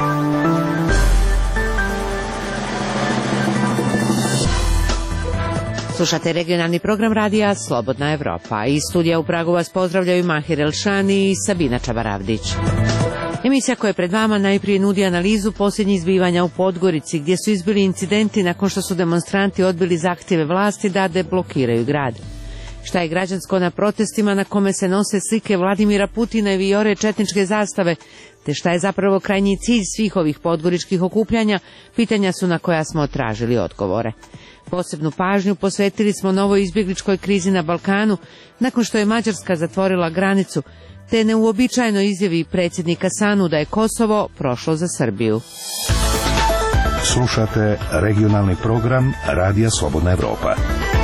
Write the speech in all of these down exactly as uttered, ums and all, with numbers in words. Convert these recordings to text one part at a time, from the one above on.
Slušate regionalni program radija Slobodna Evropa. Iz studija u Pragu vas pozdravljaju Mahir Elšani i Sabina Čabaravdić. Emisija koja je pred vama najprije nudi analizu posljednjih zbivanja u Podgorici, gdje su izbili incidenti nakon što su demonstranti odbili zahtjeve vlasti da deblokiraju grad. Šta je građansko na protestima na kome se nose slike Vladimira Putina i vijore četničke zastave, te šta je zapravo krajnji cilj svih ovih podgoričkih okupljanja, pitanja su na koja smo tražili odgovore. Posebnu pažnju posvetili smo novoj izbjegličkoj krizi na Balkanu, nakon što je Mađarska zatvorila granicu, te neuobičajenoj izjavi predsjednika Sanu da je Kosovo prošlo za Srbiju. Slušate regionalni program Radija Slobodna Evropa.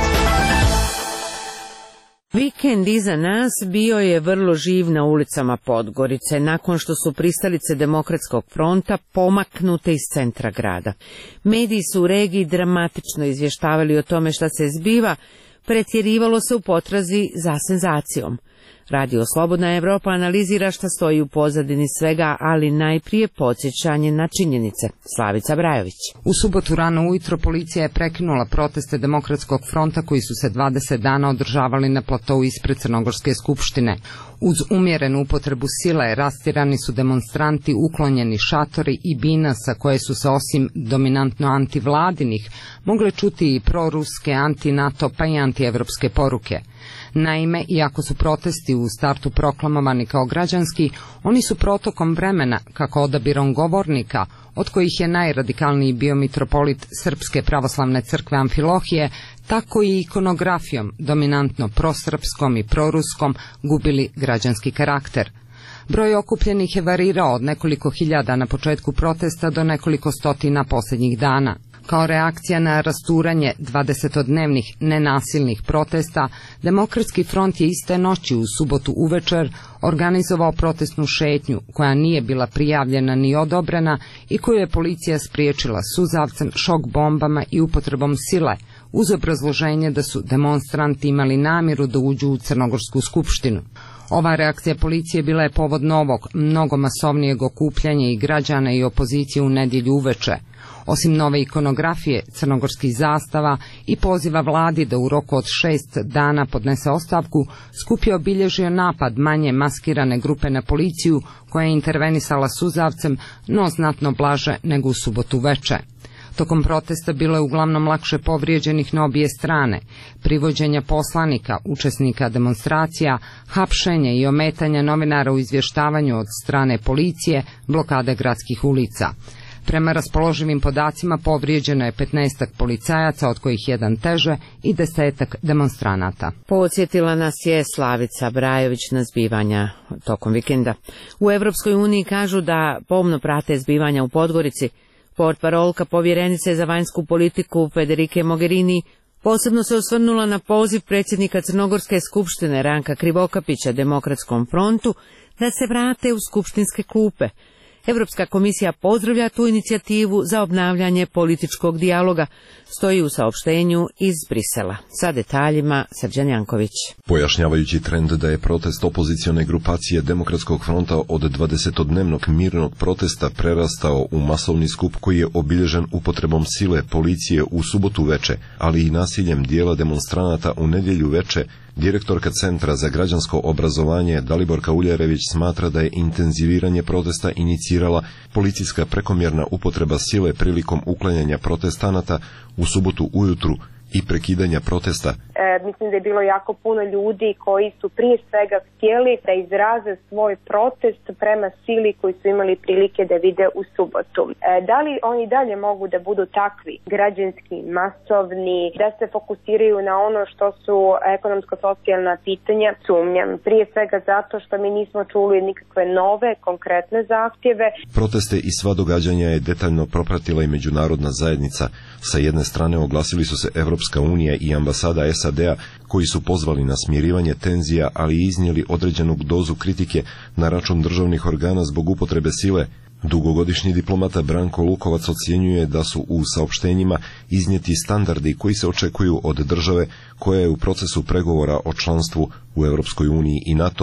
Vikend iza nas bio je vrlo živ na ulicama Podgorice, nakon što su pristalice Demokratskog fronta pomaknute iz centra grada. Mediji su u regiji dramatično izvještavali o tome šta se zbiva, pretjerivalo se u potrazi za senzacijom. Radio Slobodna Evropa analizira šta stoji u pozadini svega, ali najprije podsjećanje na činjenice. Slavica Brajović. U subotu rano ujutro policija je prekinula proteste Demokratskog fronta koji su se dvadeset dana održavali na platou ispred Crnogorske skupštine. Uz umjerenu upotrebu sile rastirani su demonstranti, uklonjeni šatori i bina sa koje su se osim dominantno antivladinih mogle čuti i proruske, anti-NATO pa i anti-evropske poruke. Naime, iako su protesti u startu proklamovani kao građanski, oni su protokom vremena, kako odabirom govornika, od kojih je najradikalniji bio mitropolit Srpske pravoslavne crkve Amfilohije, tako i ikonografijom, dominantno prosrpskom i proruskom, gubili građanski karakter. Broj okupljenih je varirao od nekoliko hiljada na početku protesta do nekoliko stotina posljednjih dana. Kao reakcija na rasturanje dvadesetodnevnih nenasilnih protesta, Demokratski front je iste noći u subotu uvečer organizovao protestnu šetnju koja nije bila prijavljena ni odobrena i koju je policija spriječila suzavcem, šok bombama i upotrebom sile, uz obrazloženje da su demonstranti imali namjeru da uđu u Crnogorsku skupštinu. Ova reakcija policije bila je povod novog, mnogo masovnijeg okupljanja i građana i opozicije u nedjelju uveče. Osim nove ikonografije, crnogorskih zastava i poziva vladi da u roku od šest dana podnese ostavku, skup je obilježio napad manje maskirane grupe na policiju koja je intervenisala suzavcem, no znatno blaže nego u subotu veče. Tokom protesta bilo je uglavnom lakše povrijeđenih na obje strane, privođenja poslanika, učesnika demonstracija, hapšenja i ometanja novinara u izvještavanju od strane policije, blokade gradskih ulica. Prema raspoloživim podacima povrijeđeno je petnaestak policajaca, od kojih jedan teže, i desetak demonstranata. Podsjetila nas je Slavica Brajović na zbivanja tokom vikenda. U Evropskoj uniji kažu da pomno prate zbivanja u Podgorici. Portparolka povjerenice za vanjsku politiku Federike Mogherini posebno se osvrnula na poziv predsjednika Crnogorske skupštine Ranka Krivokapića Demokratskom frontu da se vrate u skupštinske klupe. Evropska komisija pozdravlja tu inicijativu za obnavljanje političkog dijaloga, stoji u saopštenju iz Brisela. Sa detaljima Srđan Janković. Pojašnjavajući trend da je protest opozicione grupacije Demokratskog fronta od dvadesetodnevnog mirnog protesta prerastao u masovni skup koji je obilježen upotrebom sile policije u subotu veče, ali i nasiljem dijela demonstranata u nedjelju veče, direktorka Centra za građansko obrazovanje Daliborka Uljarević smatra da je intenziviranje protesta inicirala policijska prekomjerna upotreba sile prilikom uklanjanja protestanata u subotu ujutru i prekidanja protesta. E, mislim da je bilo jako puno ljudi koji su prije svega htjeli da izraze svoj protest prema sili koji su imali prilike da vide u subotu. E, da li oni dalje mogu da budu takvi, građanski, masovni, da se fokusiraju na ono što su ekonomsko-socijalna pitanja? Sumnjam. Prije svega zato što mi nismo čuli nikakve nove, konkretne zahtjeve. Proteste i sva događanja je detaljno propratila i međunarodna zajednica. Sa jedne strane oglasili su se Evropska unija i ambasada S A D-a koji su pozvali na smirivanje tenzija, ali i iznijeli određenu dozu kritike na račun državnih organa zbog upotrebe sile. Dugogodišnji diplomata Branko Lukovac ocjenjuje da su u saopštenjima iznijeti standardi koji se očekuju od države koja je u procesu pregovora o članstvu u Europskoj uniji i NATO.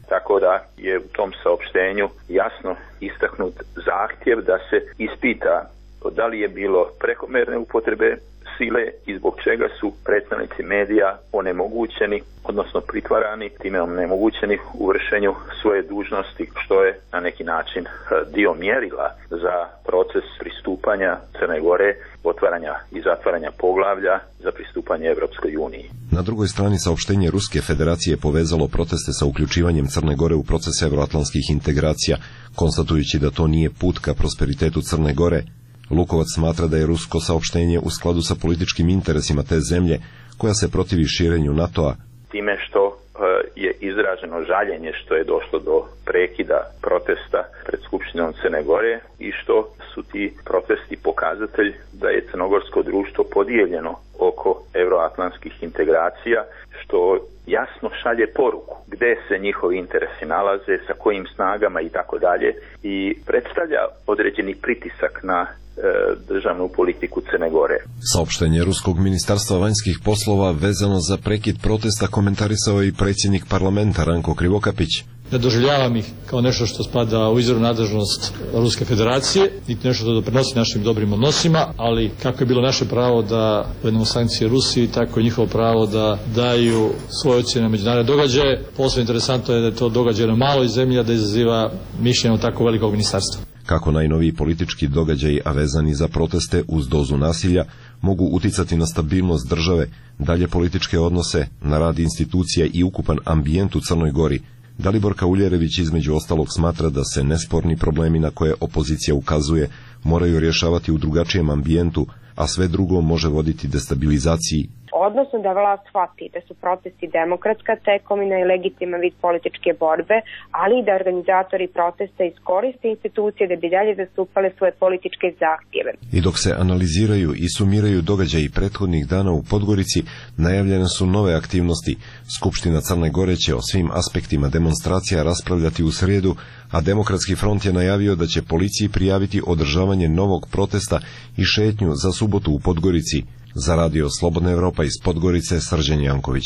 tako da je u tom saopštenju jasno istaknut zahtjev da se ispita da li je bilo prekomerne upotrebe sile i zbog čega su predstavnici medija onemogućeni, odnosno pritvarani, time onemogućeni u vršenju svoje dužnosti, što je na neki način dio mjerila za proces pristupanja Crne Gore, otvaranja i zatvaranja poglavlja za pristupanje Europskoj uniji. Na drugoj strani saopštenje Ruske federacije povezalo proteste sa uključivanjem Crne Gore u proces euroatlantskih integracija, konstatujući da to nije put ka prosperitetu Crne Gore. Lukovac smatra da je rusko saopštenje u skladu sa političkim interesima te zemlje koja se protivi širenju NATO-a. Time što je izraženo žaljenje što je došlo do prekida protesta pred Skupštinom Crne Gore i što su ti protesti pokazatelj da je crnogorsko društvo podijeljeno oko euroatlantskih integracija, što jasno šalje poruku gde se njihovi interesi nalaze, sa kojim snagama i tako dalje, i predstavlja određeni pritisak na e, državnu politiku Crne Gore. Saopštenje Ruskog ministarstva vanjskih poslova vezano za prekid protesta komentarisao je i predsjednik parlamenta Ranko Krivokapić. Ne doživljavam ih kao nešto što spada u izravnu nadležnost Ruske federacije, niti nešto što doprinosi našim dobrim odnosima, ali kako je bilo naše pravo da uvedemo sankcije Rusiji, tako je njihovo pravo da daju svoje ocjene na međunarodne događaje. Posebno interesantno je da je to događaj na maloj zemlji, a da izaziva mišljenje tako velikog ministarstva. Kako najnoviji politički događaji, a vezani za proteste uz dozu nasilja, mogu uticati na stabilnost države, dalje političke odnose, na rad institucija i ukupan ambijent u Crnoj Gori, Dalibor Kauljerević između ostalog smatra da se nesporni problemi na koje opozicija ukazuje moraju rješavati u drugačijem ambijentu, a sve drugo može voditi destabilizaciji. Odnosno da vlast shvati da su protesti demokratska tekovina i legitiman vid političke borbe, ali i da organizatori protesta iskoriste institucije da bi dalje zastupale svoje političke zahtjeve. I dok se analiziraju i sumiraju događaji prethodnih dana u Podgorici, najavljene su nove aktivnosti. Skupština Crne Gore će o svim aspektima demonstracija raspravljati u srijedu, a Demokratski front je najavio da će policiji prijaviti održavanje novog protesta i šetnju za subotu u Podgorici. Za radio Slobodna Evropa iz Podgorice, Srđan Janković.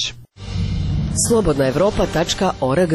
slobodna evropa tačka org.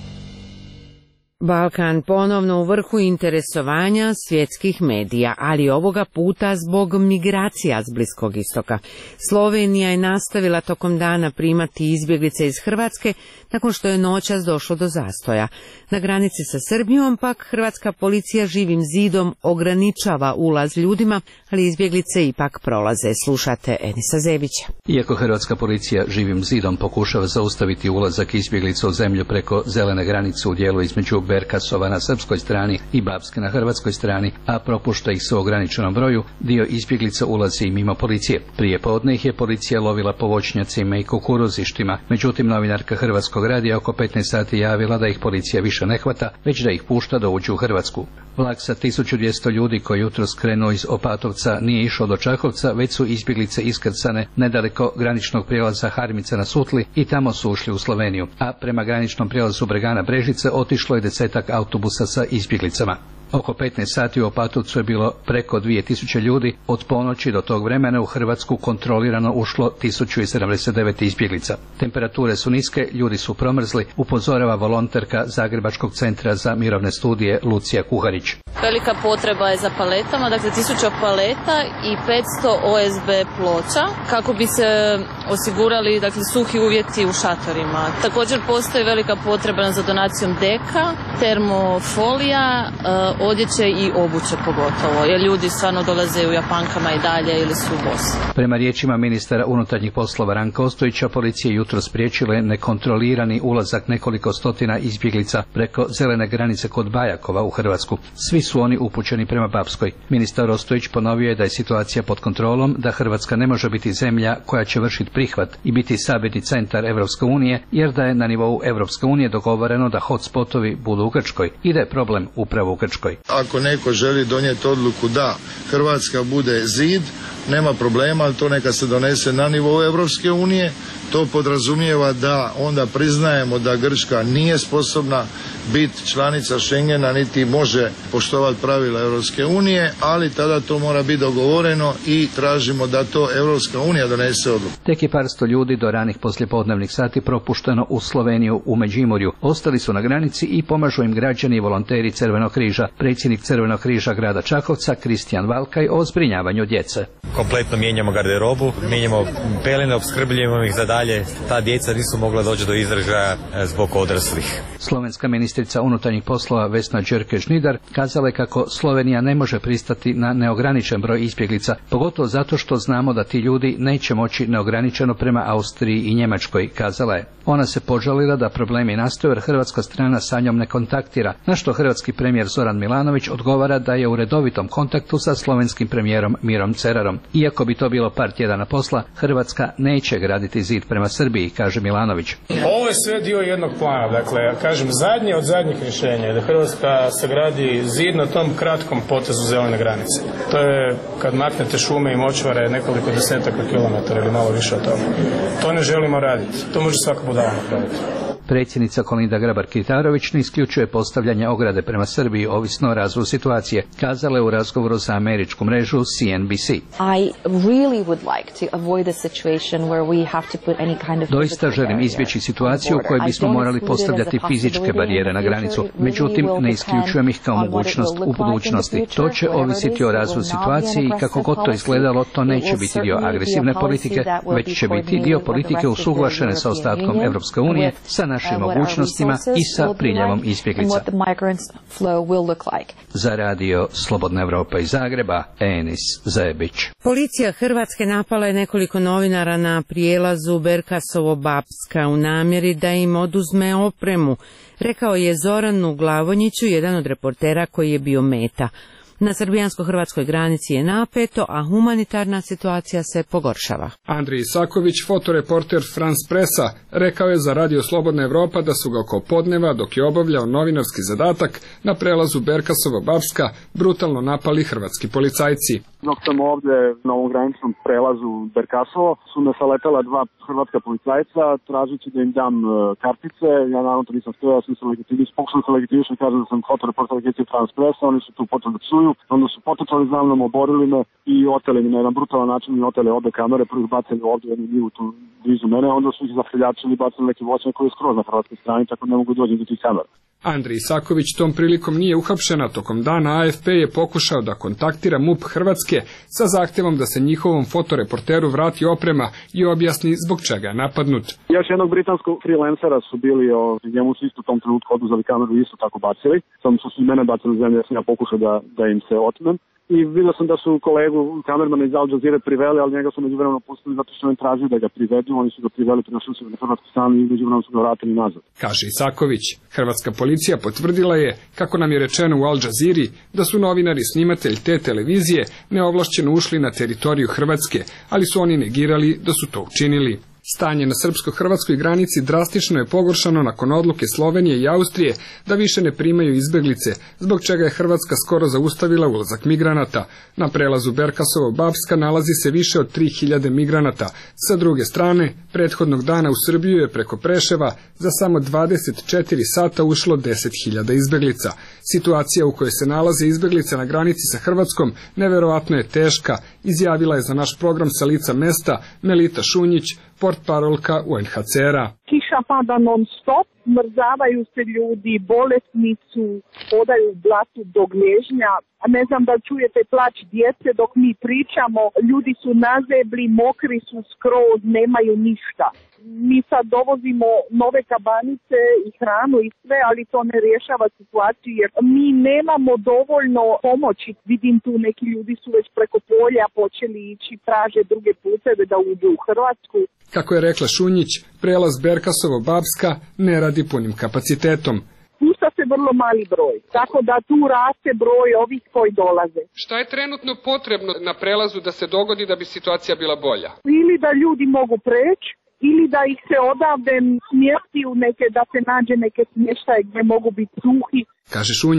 Balkan ponovno u vrhu interesovanja svjetskih medija, ali ovoga puta zbog migracija s Bliskog istoka. Slovenija je nastavila tokom dana primati izbjeglice iz Hrvatske nakon što je noćas došlo do zastoja. Na granici sa Srbijom pak hrvatska policija živim zidom ograničava ulaz ljudima, ali izbjeglice ipak prolaze. Slušate Enisa Zebića. Iako hrvatska policija živim zidom pokušava zaustaviti ulazak izbjeglica u zemlju preko zelene granice u dijelu između Berkasova na srpskoj strani i Bapske na hrvatskoj strani, a propušta ih se u ograničenom broju, dio izbjeglica ulazi i mimo policije. Prije podne ih je policija lovila po voćnjacima i kukuruzištima, međutim novinarka Hrvatskog radija oko petnaest sati javila da ih policija više ne hvata, već da ih pušta da uđu u Hrvatsku. Vlak sa tisuću dvjesto ljudi koji jutros krenuo iz Opatovca nije išao do Čakovca, već su izbjeglice iskrcane nedaleko graničnog prijelaza Harmica na Sutli i tamo su ušli u Sloveniju, a prema graničnom prijelazu Bregana Brežice otišlo je desetak autobusa sa izbjeglicama. Oko petnaest sati u Opatovcu je bilo preko dvije tisuće ljudi, od ponoći do tog vremena u Hrvatsku kontrolirano ušlo tisuću sedamdeset devet izbjeglica. Temperature su niske, ljudi su promrzli, upozorava volonterka Zagrebačkog centra za mirovne studije Lucija Kuharić. Velika potreba je za paletama, dakle tisuća paleta i petsto O S B ploča kako bi se osigurali dakle suhi uvjeti u šatorima. Također postoji velika potreba za donacijom deka, termofolija, odjeće i obuće pogotovo, jer ljudi stvarno dolaze u japankama i dalje ili su bosi. Prema riječima ministara unutarnjih poslova Ranka Ostojića, policija jutro spriječile nekontrolirani ulazak nekoliko stotina izbjeglica preko zelene granice kod Bajakova u Hrvatsku. Svi su oni upućeni prema Bapskoj. Ministar Ostojić ponovio je da je situacija pod kontrolom, da Hrvatska ne može biti zemlja koja će vršiti prihvat i biti sabirni centar Europske unije, jer da je na nivou Europske unije dogovoreno da hotspotovi budu u Grčkoj i da je problem upravo u Grčkoj. Ako neko želi donijeti odluku da Hrvatska bude zid, nema problema, ali to neka se donese na nivou Evropske unije. To podrazumijeva da onda priznajemo da Grčka nije sposobna biti članica Schengena niti može poštovati pravila Europske unije, ali tada to mora biti dogovoreno i tražimo da to Europska unija donese odluku. Tek je par sto ljudi do ranih poslijepodnevnih sati propušteno u Sloveniju u Međimurju. Ostali su na granici i pomažu im građani i volonteri Crvenog križa. Predsjednik Crvenog križa grada Čakovca, Kristijan Valkaj, o zbrinjavanju djece. Kompletno mijenjamo garderobu, mijenjamo pelene, opskrbljujemo ih za dalje. Ta djeca nisu mogla doći do izražaja zbog odraslih. Slovenska ministrica unutarnjih poslova Vesna Đerke-Žnidar kazala je kako Slovenija ne može pristati na neograničen broj izbjeglica, pogotovo zato što znamo da ti ljudi neće moći neograničeno prema Austriji i Njemačkoj, kazala je. Ona se požalila da problemi nastaju jer hrvatska strana sa njom ne kontaktira, na što hrvatski premijer Zoran Milanović odgovara da je u redovitom kontaktu sa slovenskim premijerom Mirom Cerarom. Iako bi to bilo par tjedana posla, Hrvatska neće graditi zid prema Srbiji, kaže Milanović. Ovo je sve dio jednog plana, dakle, ja kažem, zadnje od zadnjih rješenja je da Hrvatska sagradi zid na tom kratkom potezu zelene granice. To je kad maknete šume i močvare nekoliko desetaka kilometara ili malo više od toga. To ne želimo raditi. To može svaka budala napraviti. Predsjednica Kolinda Grabar-Kitarović ne isključuje postavljanje ograde prema Srbiji ovisno o razvoju situacije, kazala je u razgovoru za američku mrežu C N B C. Doista želim izbjeći situaciju u kojoj bismo morali postavljati fizičke barijere na granicu, međutim ne isključujem ih kao mogućnost u budućnosti. To će ovisiti o razvoju situacije i kako god to izgledalo, to neće biti dio agresivne politike, već će biti dio politike usuglašene sa ostatkom Europske unije, sa našim mogućnostima i sa priljevom izbjeglica. Za radio Slobodna Evropa iz Zagreba, Enis Zebić. Policija Hrvatske napala je nekoliko novinara na prijelazu Berkasovo-Bapska u namjeri da im oduzme opremu, rekao je Zoranu Glavonjiću, jedan od reportera koji je bio meta. Na srbijansko-hrvatskoj granici je napeto, a humanitarna situacija se pogoršava. Andrij Isaković, fotoreporter France Pressa, rekao je za radio Slobodna Evropa da su ga oko podneva, dok je obavljao novinarski zadatak, na prelazu Berkasovo-Bapska brutalno napali hrvatski policajci. Dok sam ovdje na ovom graničnom prelazu Berkasovo, su me saletala dva hrvatska policajca, tražeći da im dam kartice. Ja naravno to nisam htio, ja sam se legitimisao, pokušao se legitimisao i kažem da sam fotoreporter agencije France Pressa, oni su tu počeli da psuju, onda su potrčali za mnom, oborili me i oteli mi na jedan brutalan način i oteli obe kamere, prvi bacili ovdje jednu njivu tu blizu mene, onda su ih zastreljačili i bacili neki voćnjak koji je skroz na hrvatskoj strani, tako da ne mogu doći do tih kamera. Andrij Isaković tom prilikom nije uhapšena, tokom dana A F P je pokušao da kontaktira M U P Hrvatske sa zahtjevom da se njihovom fotoreporteru vrati oprema i objasni zbog čega je napadnut. Još jednog britanskog freelancera su bili, o, njemu su isto u tom trenutku oduzeli kameru i isto tako bacili, samo su i mene bacili u zemlju, ja sam ja pokušao da, da im se otmem. I vidio sam da su kolegu kamermana iz Al Jazeere priveli, ali njega su međuvremeno pustili zato što im tražili da ga privedu, oni su ga priveli, prinašli su ga na hrvatsku stranu i međuvremeno su ga vratili nazad. Kaže Isaković, hrvatska policija potvrdila je, kako nam je rečeno u Al Jazeeri, da su novinari i snimatelj te televizije neovlašćeno ušli na teritoriju Hrvatske, ali su oni negirali da su to učinili. Stanje na srpsko-hrvatskoj granici drastično je pogoršano nakon odluke Slovenije i Austrije da više ne primaju izbjeglice, zbog čega je Hrvatska skoro zaustavila ulazak migranata. Na prelazu Berkasovo-Bapska nalazi se više od tri hiljade migranata. Sa druge strane, prethodnog dana u Srbiju je preko Preševa za samo dvadeset četiri sata ušlo deset hiljada izbjeglica. Situacija u kojoj se nalaze izbjeglice na granici sa Hrvatskom neverovatno je teška, izjavila je za naš program sa lica mesta Melita Šunjić, portparolka U N H C R-a. Kiša pada non stop, mrzavaju se ljudi, bolesni su, hodaju u blatu do gležnja. A ne znam da čujete plać djece dok mi pričamo, ljudi su nazebli, mokri su skroz, nemaju ništa. Mi sad dovozimo nove kabanice i hranu i sve, ali to ne rješava situaciju jer mi nemamo dovoljno pomoći. Vidim tu neki ljudi su već preko polja počeli ići, traže druge puteve da uđu u Hrvatsku. Kako je rekla Šunjić, prelaz Berkasovo-Bapska ne radi punim kapacitetom. Pušta se vrlo mali broj, tako da tu raste broj ovih koji dolaze. Šta je trenutno potrebno na prelazu da se dogodi da bi situacija bila bolja? Ili da ljudi mogu preći, ili da ih se odavde smjesti u neke, da se nađe neke smještaje gdje mogu biti suhi. Kaže Šunjić,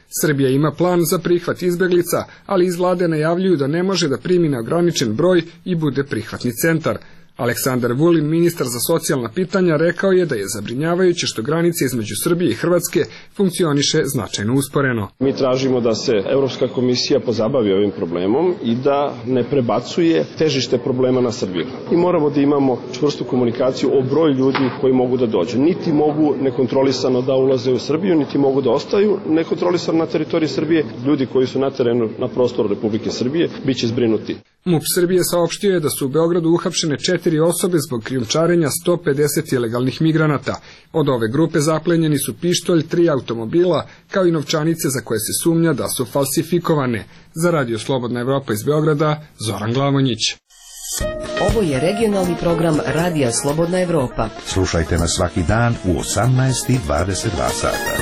Srbija ima plan za prihvat izbeglica, ali iz vlade najavljuju da ne može da primi neograničen broj i bude prihvatni centar. Aleksandar Vulin, ministar za socijalna pitanja, rekao je da je zabrinjavajuće što granica između Srbije i Hrvatske funkcioniše značajno usporeno. Mi tražimo da se Evropska komisija pozabavi ovim problemom i da ne prebacuje težište problema na Srbiju. I moramo da imamo čvrstu komunikaciju o broju ljudi koji mogu da dođu. Niti mogu nekontrolisano da ulaze u Srbiju, niti mogu da ostaju nekontrolisano na teritoriji Srbije. Ljudi koji su na terenu na prostoru Republike Srbije biće zbrinuti. MUP Srbije saopštio je da su u Beogradu uhapšene četiri osobe zbog krijumčarenja sto pedeset ilegalnih migranata. Od ove grupe zaplenjeni su pištolj, tri automobila, kao i novčanice za koje se sumnja da su falsifikovane. Za Radio Slobodna Evropa iz Beograda, Zoran Glavonjić. Ovo je regionalni program Radija Slobodna Evropa. Slušajte nas svaki dan u osamnaest i dvadeset dva sata.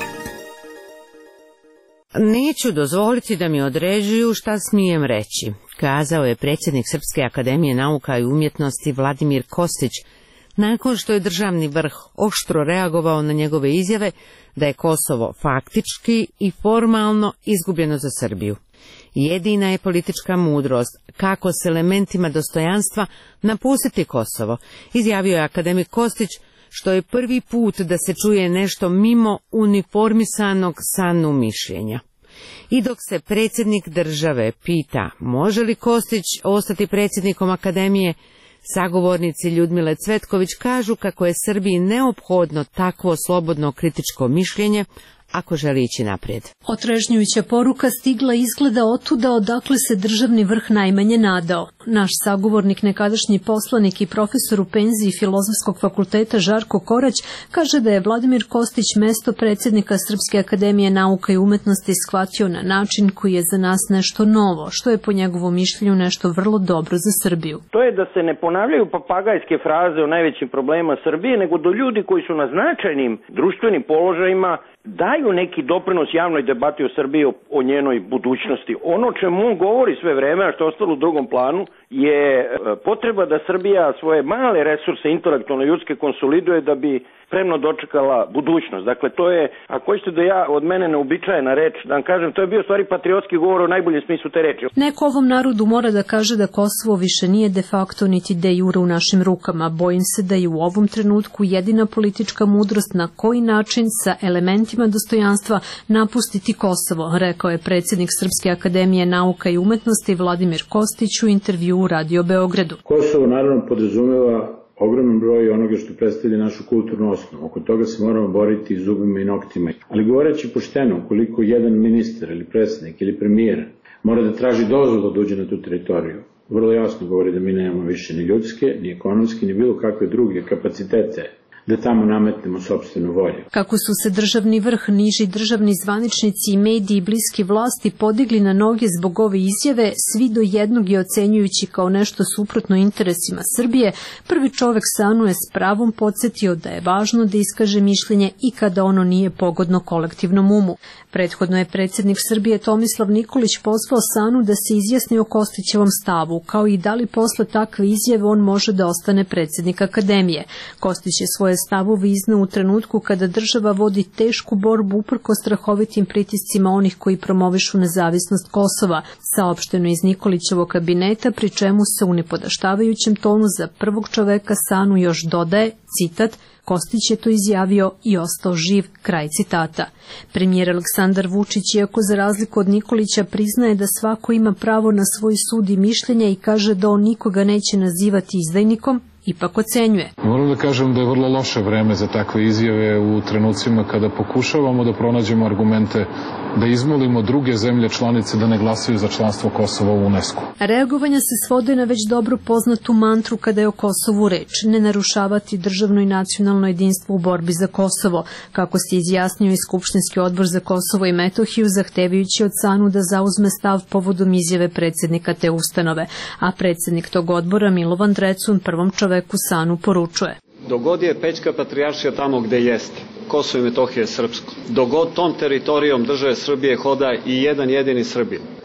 Neću dozvoliti da mi određuju šta smijem reći, kazao je predsjednik Srpske akademije nauka i umjetnosti Vladimir Kostić, nakon što je državni vrh oštro reagovao na njegove izjave da je Kosovo faktički i formalno izgubljeno za Srbiju. Jedina je politička mudrost kako s elementima dostojanstva napustiti Kosovo, izjavio je akademik Kostić, što je prvi put da se čuje nešto mimo uniformisanog SANU mišljenja. I dok se predsjednik države pita može li Kostić ostati predsjednikom akademije, sagovornici Ljudmile Cvetković kažu kako je Srbiji neophodno takvo slobodno kritičko mišljenje ako želi ići naprijed. Otrežnjujuća poruka stigla izgleda otuda odakle se državni vrh najmanje nadao. Naš sagovornik, nekadašnji poslanik i profesor u penziji Filozofskog fakulteta Žarko Korać, kaže da je Vladimir Kostić mesto predsjednika Srpske akademije nauka i umetnosti shvatio na način koji je za nas nešto novo, što je po njegovom mišljenju nešto vrlo dobro za Srbiju. To je da se ne ponavljaju papagajske fraze o najvećim problemima Srbije, nego do ljudi koji su na značajnim društvenim položajima daju neki doprinos javnoj debati o Srbiji, o, o njenoj budućnosti. Ono čemu on govori sve vreme, a što je ostalo u drugom planu, je potreba da Srbija svoje male resurse intelektualno ljudske konsoliduje da bi spremno dočekala budućnost. Dakle, to je, ako hoćete da ja od mene neobičajena reč, da vam kažem, to je bio stvari patriotski govor u najboljem smislu te reči. Neko ovom narodu mora da kaže da Kosovo više nije de facto niti de jure u našim rukama. Bojim se da je u ovom trenutku jedina politička mudrost na koji način sa elementima dostojanstva napustiti Kosovo, rekao je predsjednik Srpske akademije nauka i umetnosti Vladimir Kostić u intervju u Radio Beogradu. Kosovo naravno podrazumeva ogroman broj onoga što predstavlja našu kulturnu osnovu. Oko toga se moramo boriti zubima i noktima. Ali govoreći pošteno, ukoliko jedan ministar ili predsjednik ili premijer mora da traži dozvolu da uđe na tu teritoriju, vrlo jasno govori da mi nemamo više ni ljudske, ni ekonomske, ni bilo kakve druge kapacitete da tamo nametnemo sopstvenu volju. Kako su se državni vrh, niži državni zvaničnici i mediji bliski vlasti podigli na noge zbog ove izjave, svi do jednog je ocenjujući kao nešto suprotno interesima Srbije, prvi čovek SANU je s pravom podsjetio da je važno da iskaže mišljenje i kada ono nije pogodno kolektivnom umu. Prethodno je predsjednik Srbije Tomislav Nikolić pozvao SANU da se izjasni o Kostićevom stavu, kao i da li posle takve izjave on može da ostane predsjednik akademije. Kostić je svoje stavove izneo u trenutku kada država vodi tešku borbu uprko strahovitim pritiscima onih koji promovišu nezavisnost Kosova, saopšteno iz Nikolićevog kabineta, pri čemu se u nipodaštavajućem tonu za prvog čoveka SANU još dodaje, citat, Kostić je to izjavio i ostao živ, kraj citata. Premijer Aleksandar Vučić, iako za razliku od Nikolića priznaje da svako ima pravo na svoj sud i mišljenja i kaže da on nikoga neće nazivati izdajnikom, ipak ocenjuje. Moram da kažem da je vrlo loše vreme za takve izjave u trenucima kada pokušavamo da pronađemo argumente da izmolimo druge zemlje članice da ne glasaju za članstvo Kosova u UNESCO. Reagovanja se svode na već dobro poznatu mantru kada je o Kosovu reč, ne narušavati državno i nacionalno jedinstvo u borbi za Kosovo, kako se izjasnio i Skupštinski odbor za Kosovo i Metohiju, zahtevajući od SANU da zauzme stav povodom izjave predsjednika te ustanove, a predsjednik tog odbora Milovan Drecun prvom čoveku SANU poručuje. Dogod je Pećka patrijaršija tamo gde jeste, Kosovo i Metohija je srpsko. Dogod tom teritorijom države Srbije hoda i jedan jedini Srbin.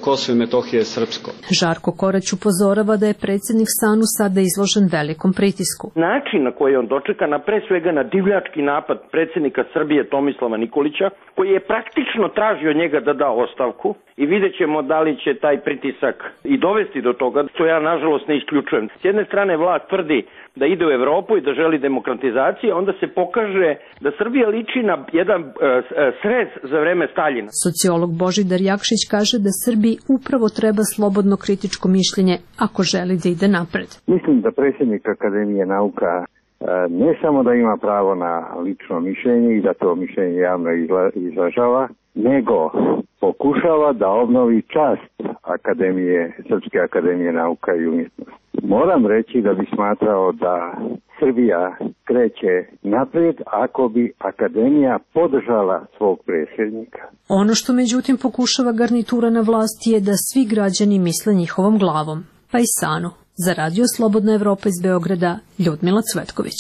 Kosovo i Metohija je srpsko. Žarko Korać upozorava da je predsjednik SANU sada izložen velikom pritisku. Način na koji on dočeka, na pre svega na divljački napad predsjednika Srbije Tomislava Nikolića, koji je praktično tražio njega da da ostavku, i vidjet ćemo da li će taj pritisak i dovesti do toga, što ja nažalost ne isključujem. S jedne strane vlast tvrdi da ide u Evropu i da želi demokratizaciju, onda se pokaže da Srbija liči na jedan e, srez za vreme Staljina. Sociolog Božidar Jakšić kaže da Srbiji upravo treba slobodno kritičko mišljenje ako želi da ide napred. Mislim da predsjednik Akademije nauka ne samo da ima pravo na lično mišljenje i da to mišljenje javno izražava, nego pokušava da obnovi čast Akademije, Srpske akademije nauka i umjetnosti. Moram reći da bi smatrao da Srbija kreće naprijed ako bi Akademija podržala svog predsjednika. Ono što međutim pokušava garnitura na vlasti je da svi građani misle njihovom glavom, pa i SANU. Za Radio Slobodna Evropa iz Beograda, Ljudmila Cvetković.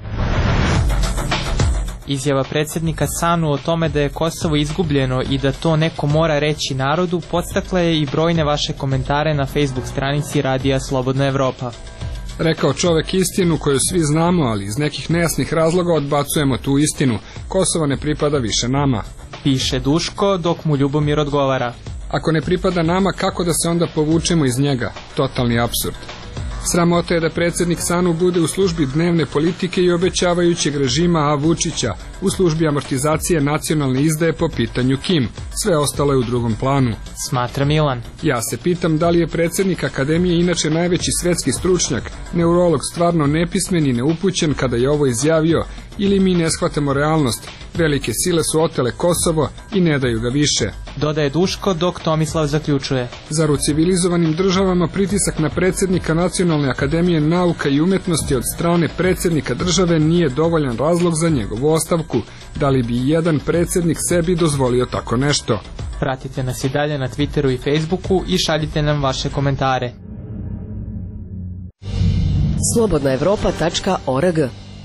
Izjava predsjednika SANU o tome da je Kosovo izgubljeno i da to neko mora reći narodu podstakla je i brojne vaše komentare na Facebook stranici Radija Slobodna Evropa. Rekao čovek istinu koju svi znamo, ali iz nekih nejasnih razloga odbacujemo tu istinu. Kosovo ne pripada više nama. Piše Duško, dok mu Ljubomir odgovara. Ako ne pripada nama, kako da se onda povučemo iz njega? Totalni apsurd. Sramota je da predsjednik SANU bude u službi dnevne politike i obećavajućeg režima A. Vučića, u službi amortizacije nacionalne izdaje po pitanju Kim. Sve ostalo je u drugom planu. Smatra Milan. Ja se pitam da li je predsjednik Akademije inače najveći svetski stručnjak, neurolog stvarno nepismen i neupućen kada je ovo izjavio, ili mi ne shvatamo realnost. Velike sile su otele Kosovo i ne daju ga više. Dodaje Duško, dok Tomislav zaključuje. Zar u civilizovanim državama pritisak na predsjednika Nacionalne akademije nauka i umetnosti od strane predsjednika države nije dovoljan razlog za njegovu ostavku? Da li bi jedan predsjednik sebi dozvolio tako nešto? Pratite nas i dalje na Twitteru i Facebooku i šaljite nam vaše komentare. slobodna evropa tačka org.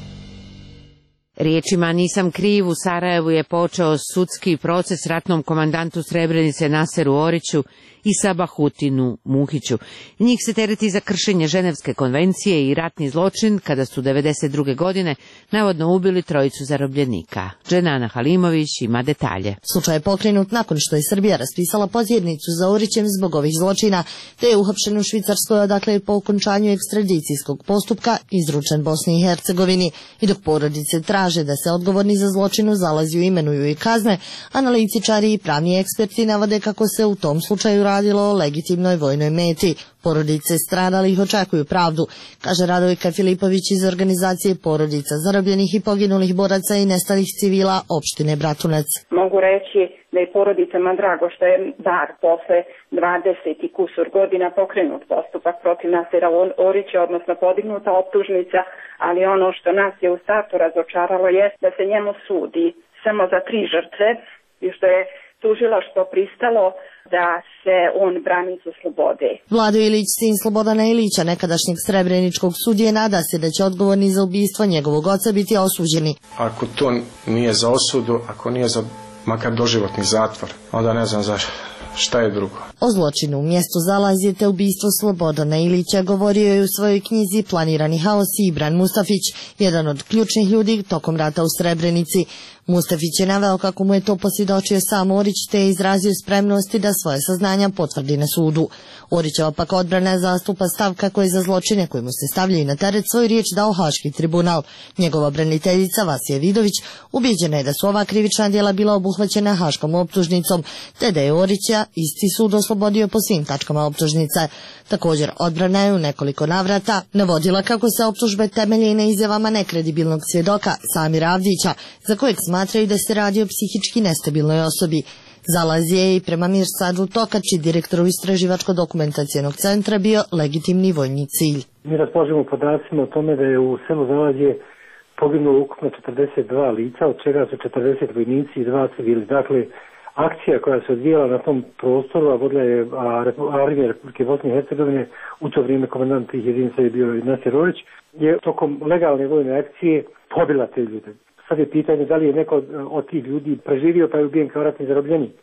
Riječima Nisam kriv u Sarajevu je počeo sudski proces ratnom komandantu Srebrenice Naseru Oriću i Sabahutinu Muhiću. Njih se tereti za kršenje Ženevske konvencije i ratni zločin kada su devedeset druge godine navodno ubili trojicu zarobljenika. Dženana Halimović ima detalje. Slučaj je pokrenut nakon što je Srbija raspisala pozivnicu za Orićem zbog ovih zločina, te je uhapšen u Švicarskoj, odakle je po okončanju ekstradicijskog postupka izručen Bosni i Hercegovini. I dok porodice traže da se odgovorni za zločinu zalaziju, imenuju i kazne, analitičari i pravni eksperti navode kako se u tom slučaju radilo o legitimnoj vojnoj meti. Porodice stradalih očekuju pravdu, kaže Radojka Filipović iz organizacije porodica zarobljenih i poginulih boraca i nestalih civila opštine Bratunac. Mogu reći da je porodicama drago što je bar posle dvadeset i kusur godina pokrenut postupak protiv Nasera Orića, odnosno podignuta optužnica, ali ono što nas je u startu razočaralo je da se njemu sudi samo za tri žrtve i što je tužilaštvo pristalo da se on brani sa slobode. Vlado Ilić, sin Slobodana Ilića, nekadašnjeg srebreničkog sudije, nada se da će odgovorni za ubistvo njegovog oca biti osuđeni. Ako to nije za osudu, ako nije za makar doživotni zatvor, onda ne znam za šta je drugo. O zločinu u mjestu Zalazje te ubistvo Slobodana Ilića govorio je u svojoj knjizi Planirani haos Ibran Mustafić, jedan od ključnih ljudi tokom rata u Srebrenici. Mustafić je naveo kako mu je to posvjedočio sam Orić, te je izrazio spremnosti da svoje saznanja potvrdi na sudu. Orićeva pak odbrana zastupa stav kako je za zločine koji mu se stavljaju na teret svoju riječ dao Haški tribunal. Njegova braniteljica Vasija Vidović ubjeđena je da su ova krivična djela bila obuhvaćena Haškom optužnicom, te da je Orića isti sud oslobodio po svim tačkama optužnice. Također, odbrana je u nekoliko navrata navodila kako se optužbe temelje na izjavama nekredibilnog svjedoka Samira Avdića, za kojeg smatraju da se radi o psihički nestabilnoj osobi. Zalazje je i prema Mirsadu Tokači, direktoru Istraživačko-dokumentacijenog centra, bio legitimni vojni cilj. Mi raspolažemo podacima o tome da je u selu Zalazje poginulo ukupno četrdeset dva lica, od čega su četrdeset vojnici i dva civili. Dakle, akcija koja se odvijala na tom prostoru, a vodila je Armija Republike Bosne i Hercegovine, u to vrijeme komandant tih jedinica je bio Naser Orić, je tokom legalne vojne akcije pobila te ljude. Sad je pitanje da li je neko od tih ljudi preživio pa je ubijen kao ratni zarobljenik.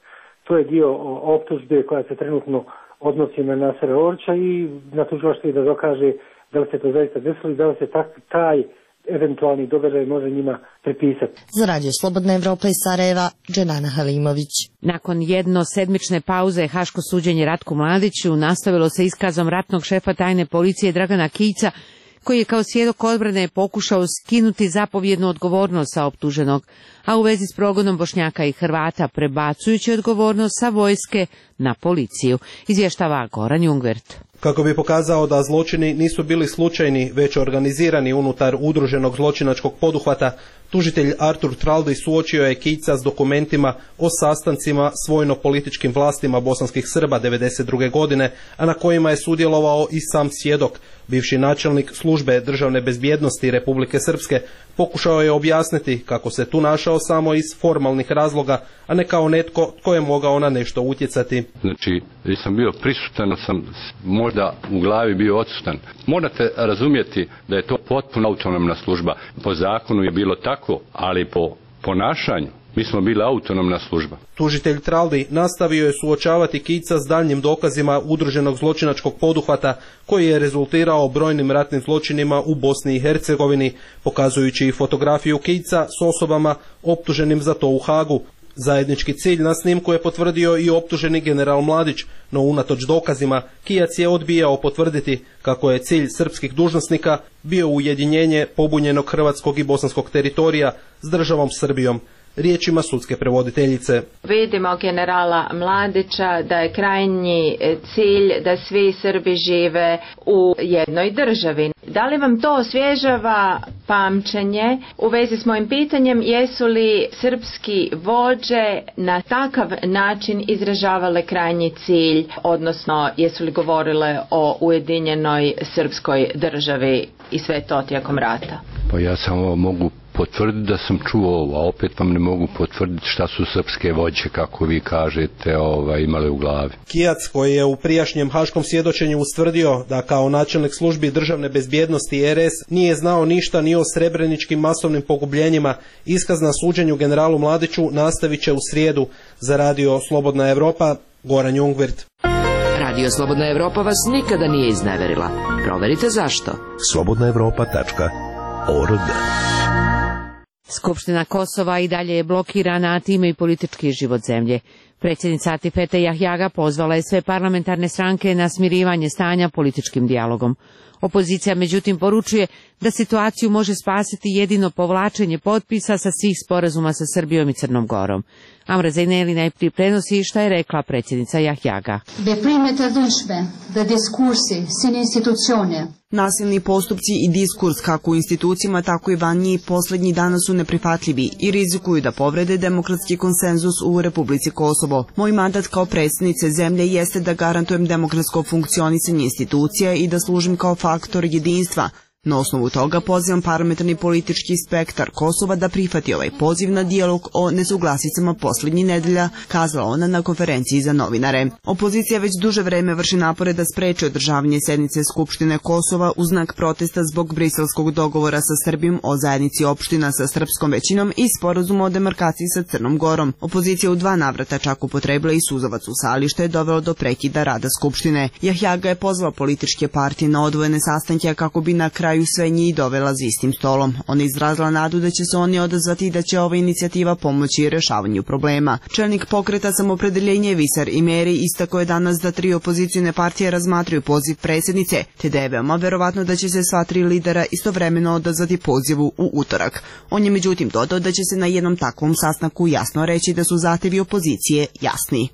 To je dio optužbe koja se trenutno odnosi na Nasera Orića i na tužilaštvu da dokaže da li se to zaista desilo i da li se tak, taj eventualni događaj može njima prepisati. Za Radio Slobodna Evropa iz Sarajeva, Dženana Halimović. Nakon jednosedmične pauze haško suđenje Ratku Mladiću nastavilo se iskazom ratnog šefa tajne policije Dragana Kijca, koji je kao svjedok odbrane pokušao skinuti zapovjednu odgovornost sa optuženog, a u vezi s progonom Bošnjaka i Hrvata prebacujući odgovornost sa vojske na policiju, izvještava Goran Jungvert. Kako bi pokazao da zločini nisu bili slučajni, već organizirani unutar udruženog zločinačkog poduhvata, tužitelj Artur Traldi suočio je Kijca s dokumentima o sastancima s vojno-političkim vlastima bosanskih Srba devedeset druge godine, a na kojima je sudjelovao i sam svjedok. Bivši načelnik službe državne bezbjednosti Republike Srpske pokušao je objasniti kako se tu našao samo iz formalnih razloga, a ne kao netko tko je mogao na nešto utjecati. Znači, sam bio prisutan, sam možda u glavi bio odsutan. Morate razumjeti da je to potpuno autonomna služba. Po zakonu je bilo tako, ali po ponašanju mi smo bili autonomna služba. Tužitelj Traldi nastavio je suočavati Kijca s daljnjim dokazima udruženog zločinačkog poduhvata koji je rezultirao brojnim ratnim zločinima u Bosni i Hercegovini, pokazujući i fotografiju Kijca s osobama optuženim za to u Hagu. Zajednički cilj na snimku je potvrdio i optuženi general Mladić, no unatoč dokazima Kijac je odbijao potvrditi kako je cilj srpskih dužnosnika bio ujedinjenje pobunjenog hrvatskog i bosanskog teritorija s državom Srbijom. Riječima sudske prevoditeljice. Vidimo generala Mladića da je krajnji cilj da svi Srbi žive u jednoj državi. Da li vam to osvježava pamćenje u vezi s mojim pitanjem, jesu li srpski vođe na takav način izražavale krajnji cilj, odnosno jesu li govorile o ujedinjenoj srpskoj državi i sve to tijekom rata? Pa ja samo mogu potvrditi da sam čuo ovo, a opet vam ne mogu potvrditi šta su srpske vođe, kako vi kažete, ovaj, imale u glavi. Kijac, koji je u prijašnjem haškom svjedočenju ustvrdio da kao načelnik službi državne bezbjednosti R S nije znao ništa ni o srebreničkim masovnim pogubljenjima, iskaz na suđenju generalu Mladiću nastavit će u srijedu. Za Radio Slobodna Evropa, Goran Jungvert. Radio Slobodna Evropa vas nikada nije izneverila. Proverite zašto. slobodna evropa tačka org. Skupština Kosova i dalje je blokirana, a time i politički život zemlje. Predsjednica Atifete Jahjaga pozvala je sve parlamentarne stranke na smirivanje stanja političkim dijalogom. Opozicija međutim poručuje da situaciju može spasiti jedino povlačenje potpisa sa svih sporazuma sa Srbijom i Crnom Gorom. Amra Zejneli najprije prenosi šta je rekla predsjednica Jahjaga. Nasilni postupci i diskurs kako u institucijama, tako i van njih posljednjih dana su neprihvatljivi i rizikuju da povrede demokratski konsenzus u Republici Kosovo. Moj mandat kao predsjednice zemlje jeste da garantujem demokratsko funkcionisanje institucija i da služim kao faktor jedinstva. Na osnovu toga pozivam parlamentarni politički spektar Kosova da prihvati ovaj poziv na dijalog o nesuglasicama posljednjih nedelja, kazala ona na konferenciji za novinare. Opozicija već duže vreme vrši napore da spreči održavanje sednice Skupštine Kosova u znak protesta zbog briselskog dogovora sa Srbijom o zajednici opština sa srpskom većinom i sporazumu o demarkaciji sa Crnom Gorom. Opozicija u dva navrata čak upotrebila i suzavac u sali, što je dovelo do prekida rada Skupštine. Jahjaga je pozvao političke partije na odvojene sastanke kako bi na kraju sve njih dovela za istim stolom. Ona izrazila nadu da će se oni odazvati i da će ova inicijativa pomoći rješavanju problema. Čelnik pokreta Samopredeljenje Visar Imeri istakao je danas da tri opozicione partije razmatraju poziv predsjednice, te da je veoma verovatno da će se sva tri lidera istovremeno odazvati pozivu u utorak. On je međutim dodao da će se na jednom takvom sastanku jasno reći da su zahtevi opozicije jasni.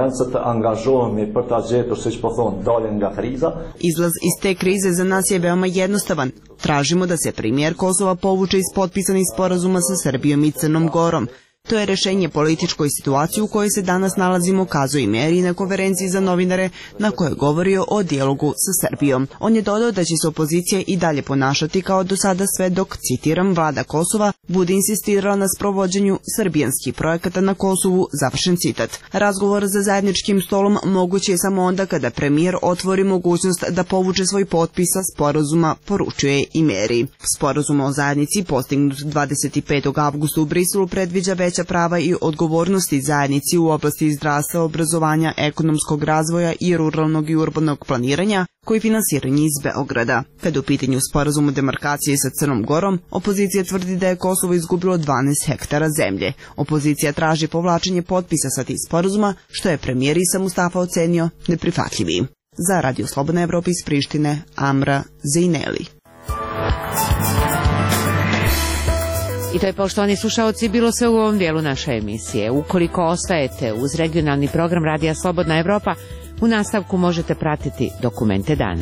Izlaz iz te krize za nas je veoma jednostavan. Tražimo da se premijer Kosova povuče iz potpisanih sporazuma sa Srbijom i Crnom Gorom. To je rješenje političkoj situaciji u kojoj se danas nalazimo, kazao Imeri na konferenciji za novinare na kojoj je govorio o dijalogu sa Srbijom. On je dodao da će se opozicija i dalje ponašati kao do sada sve dok, citiram, vlada Kosova bude insistirala na sprovođenju srbijanskih projekata na Kosovu, završen citat. Razgovor za zajedničkim stolom moguće je samo onda kada premijer otvori mogućnost da povuče svoj potpis sa sporazuma, poručuje Imeri. Sporazum o zajednici postignut dvadeset petog avgusta u Briselu predviđa veća prava i odgovornosti zajednici u oblasti zdravstva, obrazovanja, ekonomskog razvoja i ruralnog i urbanog planiranja, koji finansiranje iz Beograda. Kada u pitanju sporazum o demarkaciji sa Crnom Gorom, opozicija tvrdi da je Kosovo izgubilo dvanaest hektara zemlje. Opozicija traži povlačenje potpisa sa tih sporazuma, što je premijer Isa Mustafa ocenio neprihvatljivim. Za Radio Slobodna Evropa iz Prištine, Amra Zejneli. I to je, poštovani slušaoci, bilo sve u ovom dijelu naše emisije. Ukoliko ostajete uz regionalni program Radija Slobodna Evropa, u nastavku možete pratiti Dokumente dana.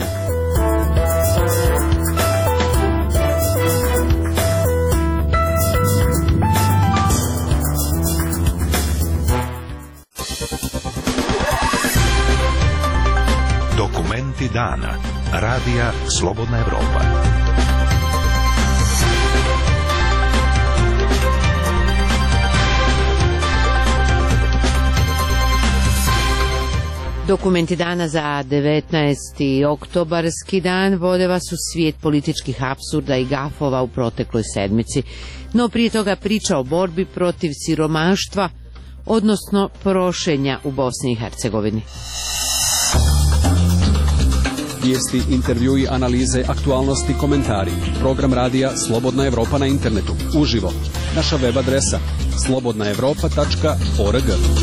Dokumenti dana. Radija Slobodna Evropa. Dokumenti dana za devetnaesti oktobarski dan vode vas u svijet političkih apsurda i gafova u protekloj sedmici. No prije toga priča o borbi protiv siromaštva, odnosno prošenja u Bosni i Hercegovini. Vijesti, intervjui, analize, aktualnosti, komentari. Program radija Slobodna Evropa na internetu. Uživo. Naša web adresa slobodna evropa tačka org.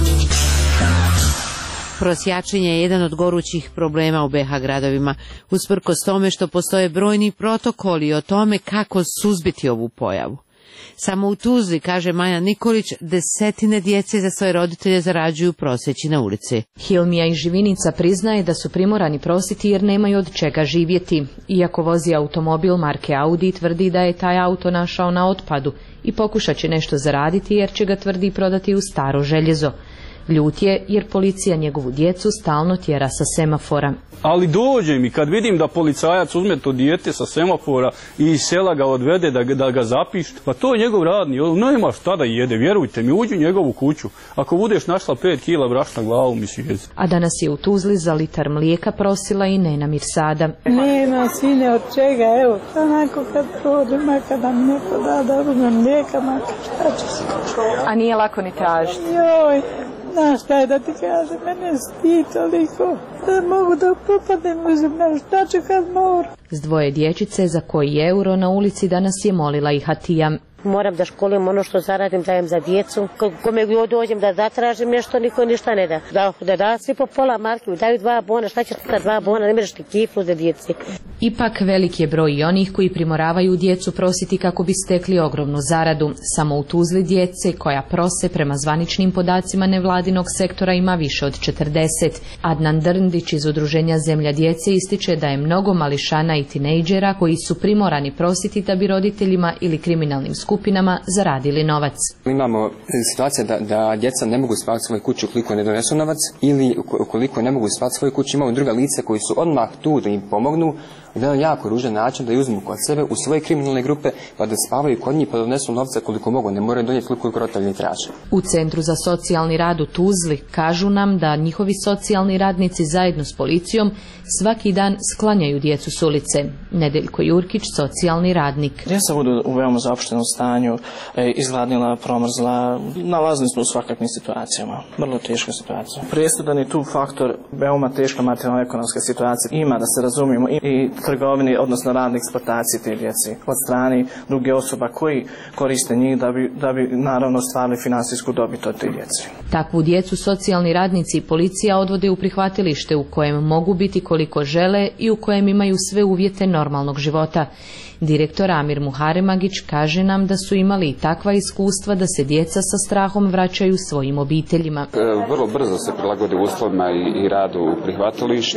Prosjačenje je jedan od gorućih problema u be ha gradovima, usprkos tome što postoje brojni protokoli o tome kako suzbiti ovu pojavu. Samo u Tuzli, kaže Maja Nikolić, desetine djece za svoje roditelje zarađuju proseći na ulici. Hilmija iz Živinica priznaje da su primorani prositi jer nemaju od čega živjeti. Iako vozi automobil marke Audi, tvrdi da je taj auto našao na otpadu i pokušat će nešto zaraditi jer će ga, tvrdi, prodati u staro željezo. Ljut je jer policija njegovu djecu stalno tjera sa semafora. Ali dođe mi kad vidim da policajac uzme to dijete sa semafora i iz sela ga odvede da, da ga zapiš, pa to je njegov radni, on nema šta da jede, vjerujte mi, uđi u njegovu kuću. Ako budeš našla pet kila brašna, glavu mi sjezi. A danas je u Tuzli za litar mlijeka prosila i Nena Mirsada. Nema sine od čega, evo, onako kad prođem, kada mi neko da da uzmem mlijeka, maka šta će se. A nije lako ni tražiti. Joj. Znaš kaj da ti kažem, mene sti toliko da mogu da propadnem u zemlju, šta ću kad moram. S dvoje dječice za koji euro na ulici danas je molila i Hatija. Moram da školim ono što zaradim, dajem za djecu. Kome god dođem da zatražim nešto, niko ništa ne da. Da, da, da svi po pola marki, daju dva bona, šta će ta dva bona, ne možeš ti kiflu za djeci. Ipak velik je broj i onih koji primoravaju djecu prositi kako bi stekli ogromnu zaradu. Samo u Tuzli djece koja prose prema zvaničnim podacima nevladinog sektora ima više od četrdeset. Adnan Drndić iz udruženja Zemlja djece ističe da je mnogo mališana i tinejdžera koji su primorani prositi da bi roditeljima ili kriminalnim skupinama skupinama zaradili novac. Imamo situacije da, da djeca ne mogu spavati svoju kuću ukoliko ne donesu novac ili ukoliko ne mogu spavati svoju kuću. Imamo druga lica koji su odmah tu da im pomognu. Jedan jako ružan način da ju uzmu kod sebe u svoje kriminalne grupe pa da spavaju kod njih pa da donesu novca koliko mogu. Ne moraju donijeti koliko roditelji traže. U Centru za socijalni rad u Tuzli kažu nam da njihovi socijalni radnici zajedno s policijom svaki dan sklanjaju djecu s ulice. Nedeljko Jurkić, socijalni radnik. Djeca budu u veoma zapuštenom stanju, izgladnila, promrzla, nalazili smo u svakakvim situacijama. Vrlo teška situacija. Presudan je tu faktor veoma teška materijalno-ekonomska situacija. Ima, da se razumijemo, i trgovini, odnosno radne eksploatacije te djece od strane druge osoba koji koriste njih da bi, da bi naravno stvarali finansijsku dobit od te djece. Takvu djecu socijalni radnici i policija odvode u prihvatilište u kojem mogu biti koliko žele i u kojem imaju sve uvjete normalnog života. Direktor Amir Muharemagić kaže nam da su imali i takva iskustva da se djeca sa strahom vraćaju svojim obiteljima. Vrlo brzo se prilagode uslovima i, i radu u prihvatilište.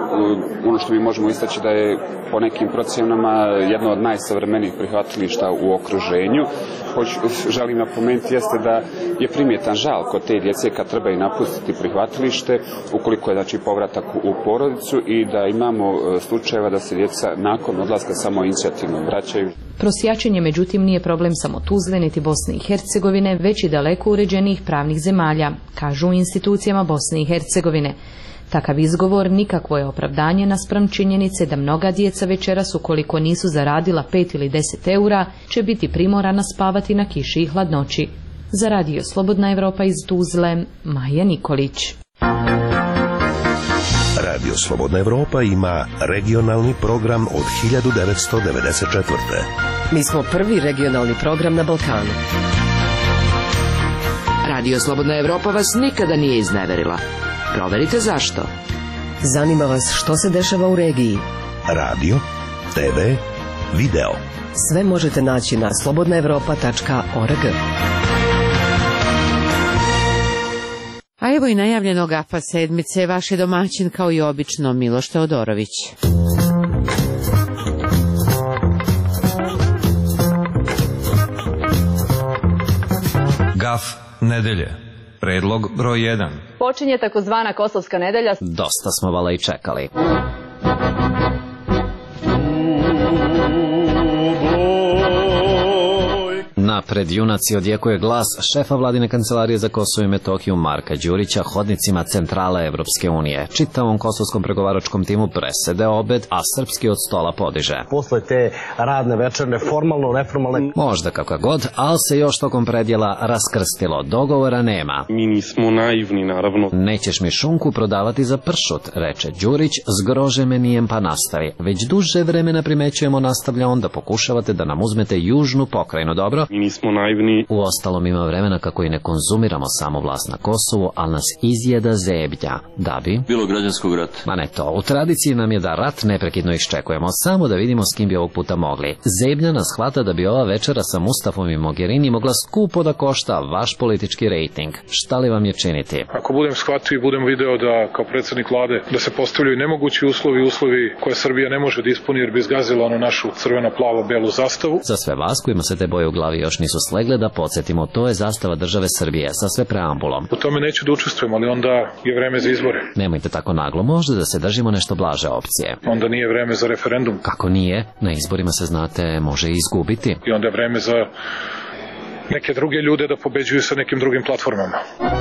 Ono što mi možemo istaći da je po nekim procjenama jedno od najsavremenijih prihvatilišta u okruženju. Hoć, želim napomenuti jeste da je primjetan žal kod te djece kad treba i napustiti prihvatilište ukoliko je znači povratak u porodicu i da imamo slučajeva da se djeca nakon odlaska samo inicijativno vraćaju. Prosjačenje međutim nije problem samo Tuzle niti Bosne i Hercegovine, već i daleko uređenijih pravnih zemalja, kažu u institucijama Bosne i Hercegovine. Takav izgovor nikakvo je opravdanje naspram činjenice da mnoga djeca večeras, ukoliko nisu zaradila pet ili deset eura, će biti primorana spavati na kiši i hladnoći. Za Radio Slobodna Evropa iz Tuzle, Maja Nikolić. Radio Slobodna Evropa ima regionalni program od hiljadu devetsto devedeset četvrte. Mi smo prvi regionalni program na Balkanu. Radio Slobodna Evropa vas nikada nije izneverila. Proverite zašto. Zanima vas što se dešava u regiji. Radio, te ve, video. Sve možete naći na slobodna evropa tačka org. A evo i najavljenog A F A sedmice, vaš je domaćin kao i obično Miloš Teodorović. Gaf nedelje. Predlog broj jedan. Počinje takozvana Kosovska nedelja. Dosta smo vala i čekali. Napred junaci odjekuje glas šefa vladine kancelarije za Kosovo i Metohiju Marka Đurića hodnicima centrala Evropske unije. Čitavom kosovskom pregovaračkom timu presede obed, a srpski od stola podiže. Posle te radne večerne, formalno, neformalne... Možda kako god, ali se još tokom predjela raskrstilo. Dogovora nema. Mi nismo naivni, naravno. Nećeš mi šunku prodavati za pršut, reče Đurić, zgrože menijem pa nastavi. Već duže vremena primećujemo, nastavlja on, da pokušavate da nam uzmete južnu pokrajinu, dobro? Mi nismo naivni. U ostalom ima vremena kako i ne konzumiramo samo vlast na Kosovu, ali nas izjeda zeblja. Da bi... bilo građanskog rata. Ma ne to, u tradiciji nam je da rat neprekidno iščekujemo, samo da vidimo s kim bi ovog puta mogli. Zeblja nas hvata da bi ova večera sa Mustafom i Mogherini mogla skupo da košta vaš politički rejting. Šta li vam je činiti? Ako budem shvatio i budem video da kao predsjednik vlade da se postavljaju nemogući uslovi, uslovi koje Srbija ne može da ispuni jer bi izgazila onu našu crveno-plavo-belu zastavu. Za sve vas kojima se te boje u glavi još nisu slegle, da podsjetimo, to je zastava države Srbije sa sve preambulom. U tome neću da učestvujem, ali onda je vreme za izbore. Nemojte tako naglo, možda da se držimo nešto blaže opcije. Onda nije vreme za referendum. Kako nije? Na izborima se, znate, može izgubiti. I onda je vreme za neke druge ljude da pobeđuju sa nekim drugim platformama.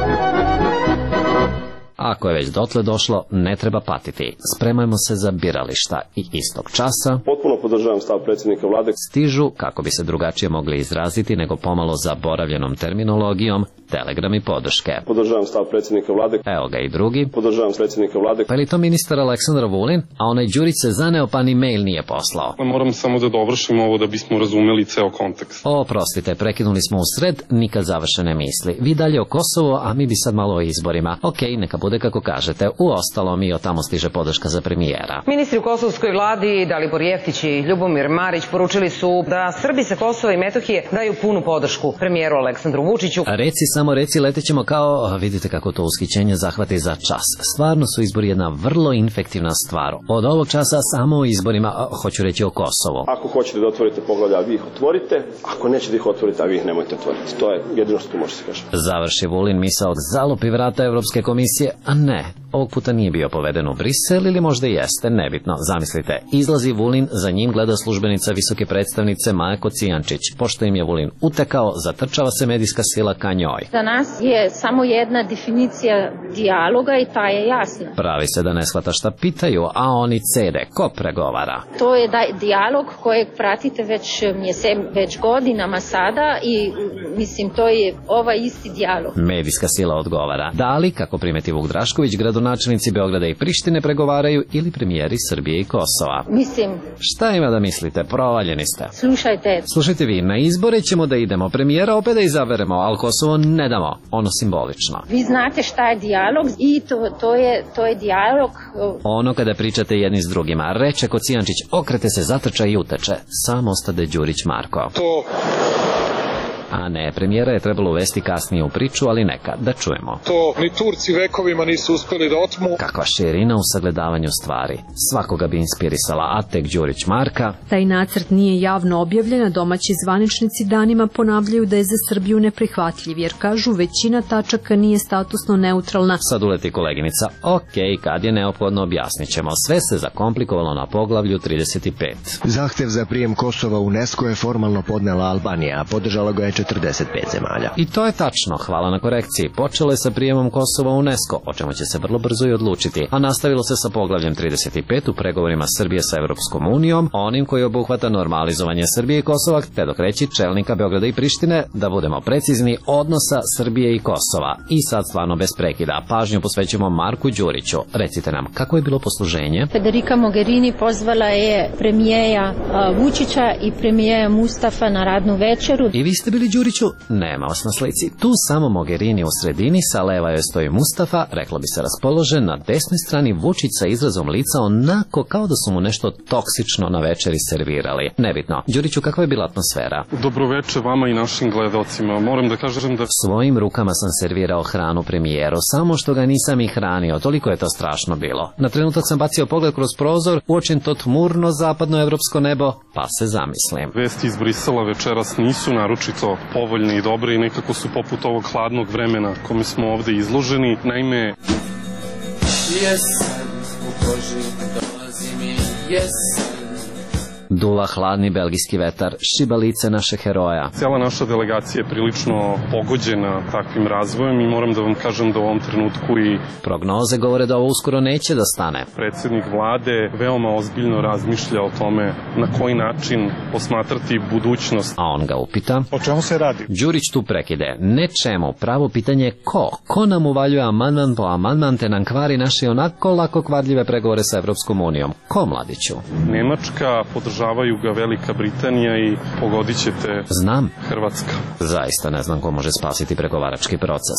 Ako je već dotle došlo, ne treba patiti. Spremajmo se za birališta i istog časa... Potpuno podržavam stav predsjednika vlade. Stižu, kako bi se drugačije mogli izraziti nego pomalo zaboravljenom terminologijom, telegrami podrške. Podržavam stav predsjednika vlade. Evo ga i drugi. Podržavam predsjednika vlade. Pa je to ministar Aleksandar Vulin, a onaj Đurić se zaneo pa ni mail nije poslao. Moram samo da dovršim ovo da bismo razumeli ceo kontekst. Oprostite, prekinuli smo u sred, nikad završene misli. Vi dalje o Kosovo, a mi bi sad malo o izborima. Okej, neka bude kako kažete. U ostalom i od tamo stiže podrška za premijera. Ministri u kosovskoj vladi Dalibor Jeftić i Ljubomir Marić poručili su da Srbi sa Kosova i Metohije daju punu podršku premijeru Aleksandru Vučiću. Reci samo reci, letećemo kao, vidite kako to ushićenje zahvati za čas. Stvarno su izbori jedna vrlo infektivna stvar. Od ovog časa samo o izborima, hoću reći o Kosovu. Ako hoćete da otvorite poglavlja, vi ih otvorite. Ako nećete ih otvoriti, a vi ih nemojte otvoriti. To je jedino što tu može se kaže. Završi Vulin misao, zalupi vrata Evropske komisije, a ne, ovog puta nije bio poveden u Brisel ili možda jeste, nebitno. Zamislite, izlazi Vulin, za njim gleda službenica visoke predstavnice Maja Kocijančić. Pošto im je Vulin utekao, zatrčava se medijska sila ka njoj. Za nas je samo jedna definicija dijaloga i ta je jasna. Pravi se da ne shvata šta pitaju, a oni cede. Ko pregovara? To je da, dijalog kojeg pratite već mjesec, već godinama sada i mislim to je ovaj isti dijalog. Medijska sila odgovara. Da li, kako primeti Vuk Drašković, gradonačelnici Beograda i Prištine pregovaraju ili premijeri Srbije i Kosova? Mislim. Šta ima da mislite? Provaljeni ste. Slušajte. Slušajte vi, na izbore ćemo da idemo, premijera opet da izaberemo, ali Kosovo ne damo, ono simbolično. Vi znate šta je dijalog i to, to, je, to je dijalog... Ono kada pričate jedni s drugima, reče Kocijančić, okrete se, zatrča i uteče. Sam ostade Đurić Marko. To... A ne, premijera je trebalo uvesti kasnije u priču, ali neka, da čujemo. To ni Turci vekovima nisu uspeli da otmu. Kakva širina u sagledavanju stvari. Svakoga bi inspirisala, a tek Đurić Marka. Taj nacrt nije javno objavljen, a domaći zvaničnici danima ponavljaju da je za Srbiju neprihvatljiv, jer kažu većina tačaka nije statusno neutralna. Sad uleti koleginica. Okej, kad je neophodno objasnit ćemo. Sve se zakomplikovalo na poglavlju trideset pet. Zahtev za prijem Kosova u UNESCO je formalno podnela Albanija, a podržala ga je četrdeset četrdeset pet zemalja. I to je tačno, hvala na korekciji. Počelo je sa prijemom Kosova u UNESCO, o čemu će se vrlo brzo i odlučiti, a nastavilo se sa poglavljem trideset pet u pregovorima Srbije sa Evropskom unijom, onim koji obuhvata normalizovanje Srbije i Kosova, te dok reći čelnika Beograda i Prištine, da budemo precizni, odnosa Srbije i Kosova. I sad stvarno bez prekida, pažnju posvećujemo Marku Đuriću. Recite nam, kako je bilo posluženje? Federica Mogherini pozvala je premijeja Vučića i premijeja Mustafa na radnu večeru. I vi ste bili, Đuriću? Nema vas na slici. Tu samo Mogherini u sredini, sa leva joj stoji Mustafa, reklo bi se raspoložen, na desnoj strani Vučić sa izrazom lica onako kao da su mu nešto toksično na večeri servirali. Nebitno. Đuriću, kakva je bila atmosfera? Dobroveče vama i našim gledalcima. Moram da kažem da... Svojim rukama sam servirao hranu premijeru, samo što ga nisam i hranio, toliko je to strašno bilo. Na trenutak sam bacio pogled kroz prozor, uočen to tmurno zapadnoevropsko nebo, pa se zamislim. Vesti iz Brisela večeras nisu naročito povoljne i dobre i nekako su poput ovog hladnog vremena kome smo ovde izloženi. Naime... Jesen u koži dolazi mi, jesen. Duva hladni belgijski vetar, šiba lice naše heroja. Cijela naša delegacija je prilično pogođena takvim razvojem i moram da vam kažem da u ovom trenutku i... Prognoze govore da ovo uskoro neće da stane. Predsjednik vlade veoma ozbiljno razmišlja o tome na koji način posmatrati budućnost. A on ga upita... O čemu se radi? Đurić tu prekide. Ne čemu, pravo pitanje je ko? Ko nam uvaljuje amandman po amandman te nam kvari naše onako lako kvardljive pregovore sa Evropskom unijom? Ko, mladiću? Nemačka podržava Podržavaju ga Velika Britanija i pogodit ćete... Znam. Hrvatska. Zaista ne znam ko može spasiti pregovarački proces.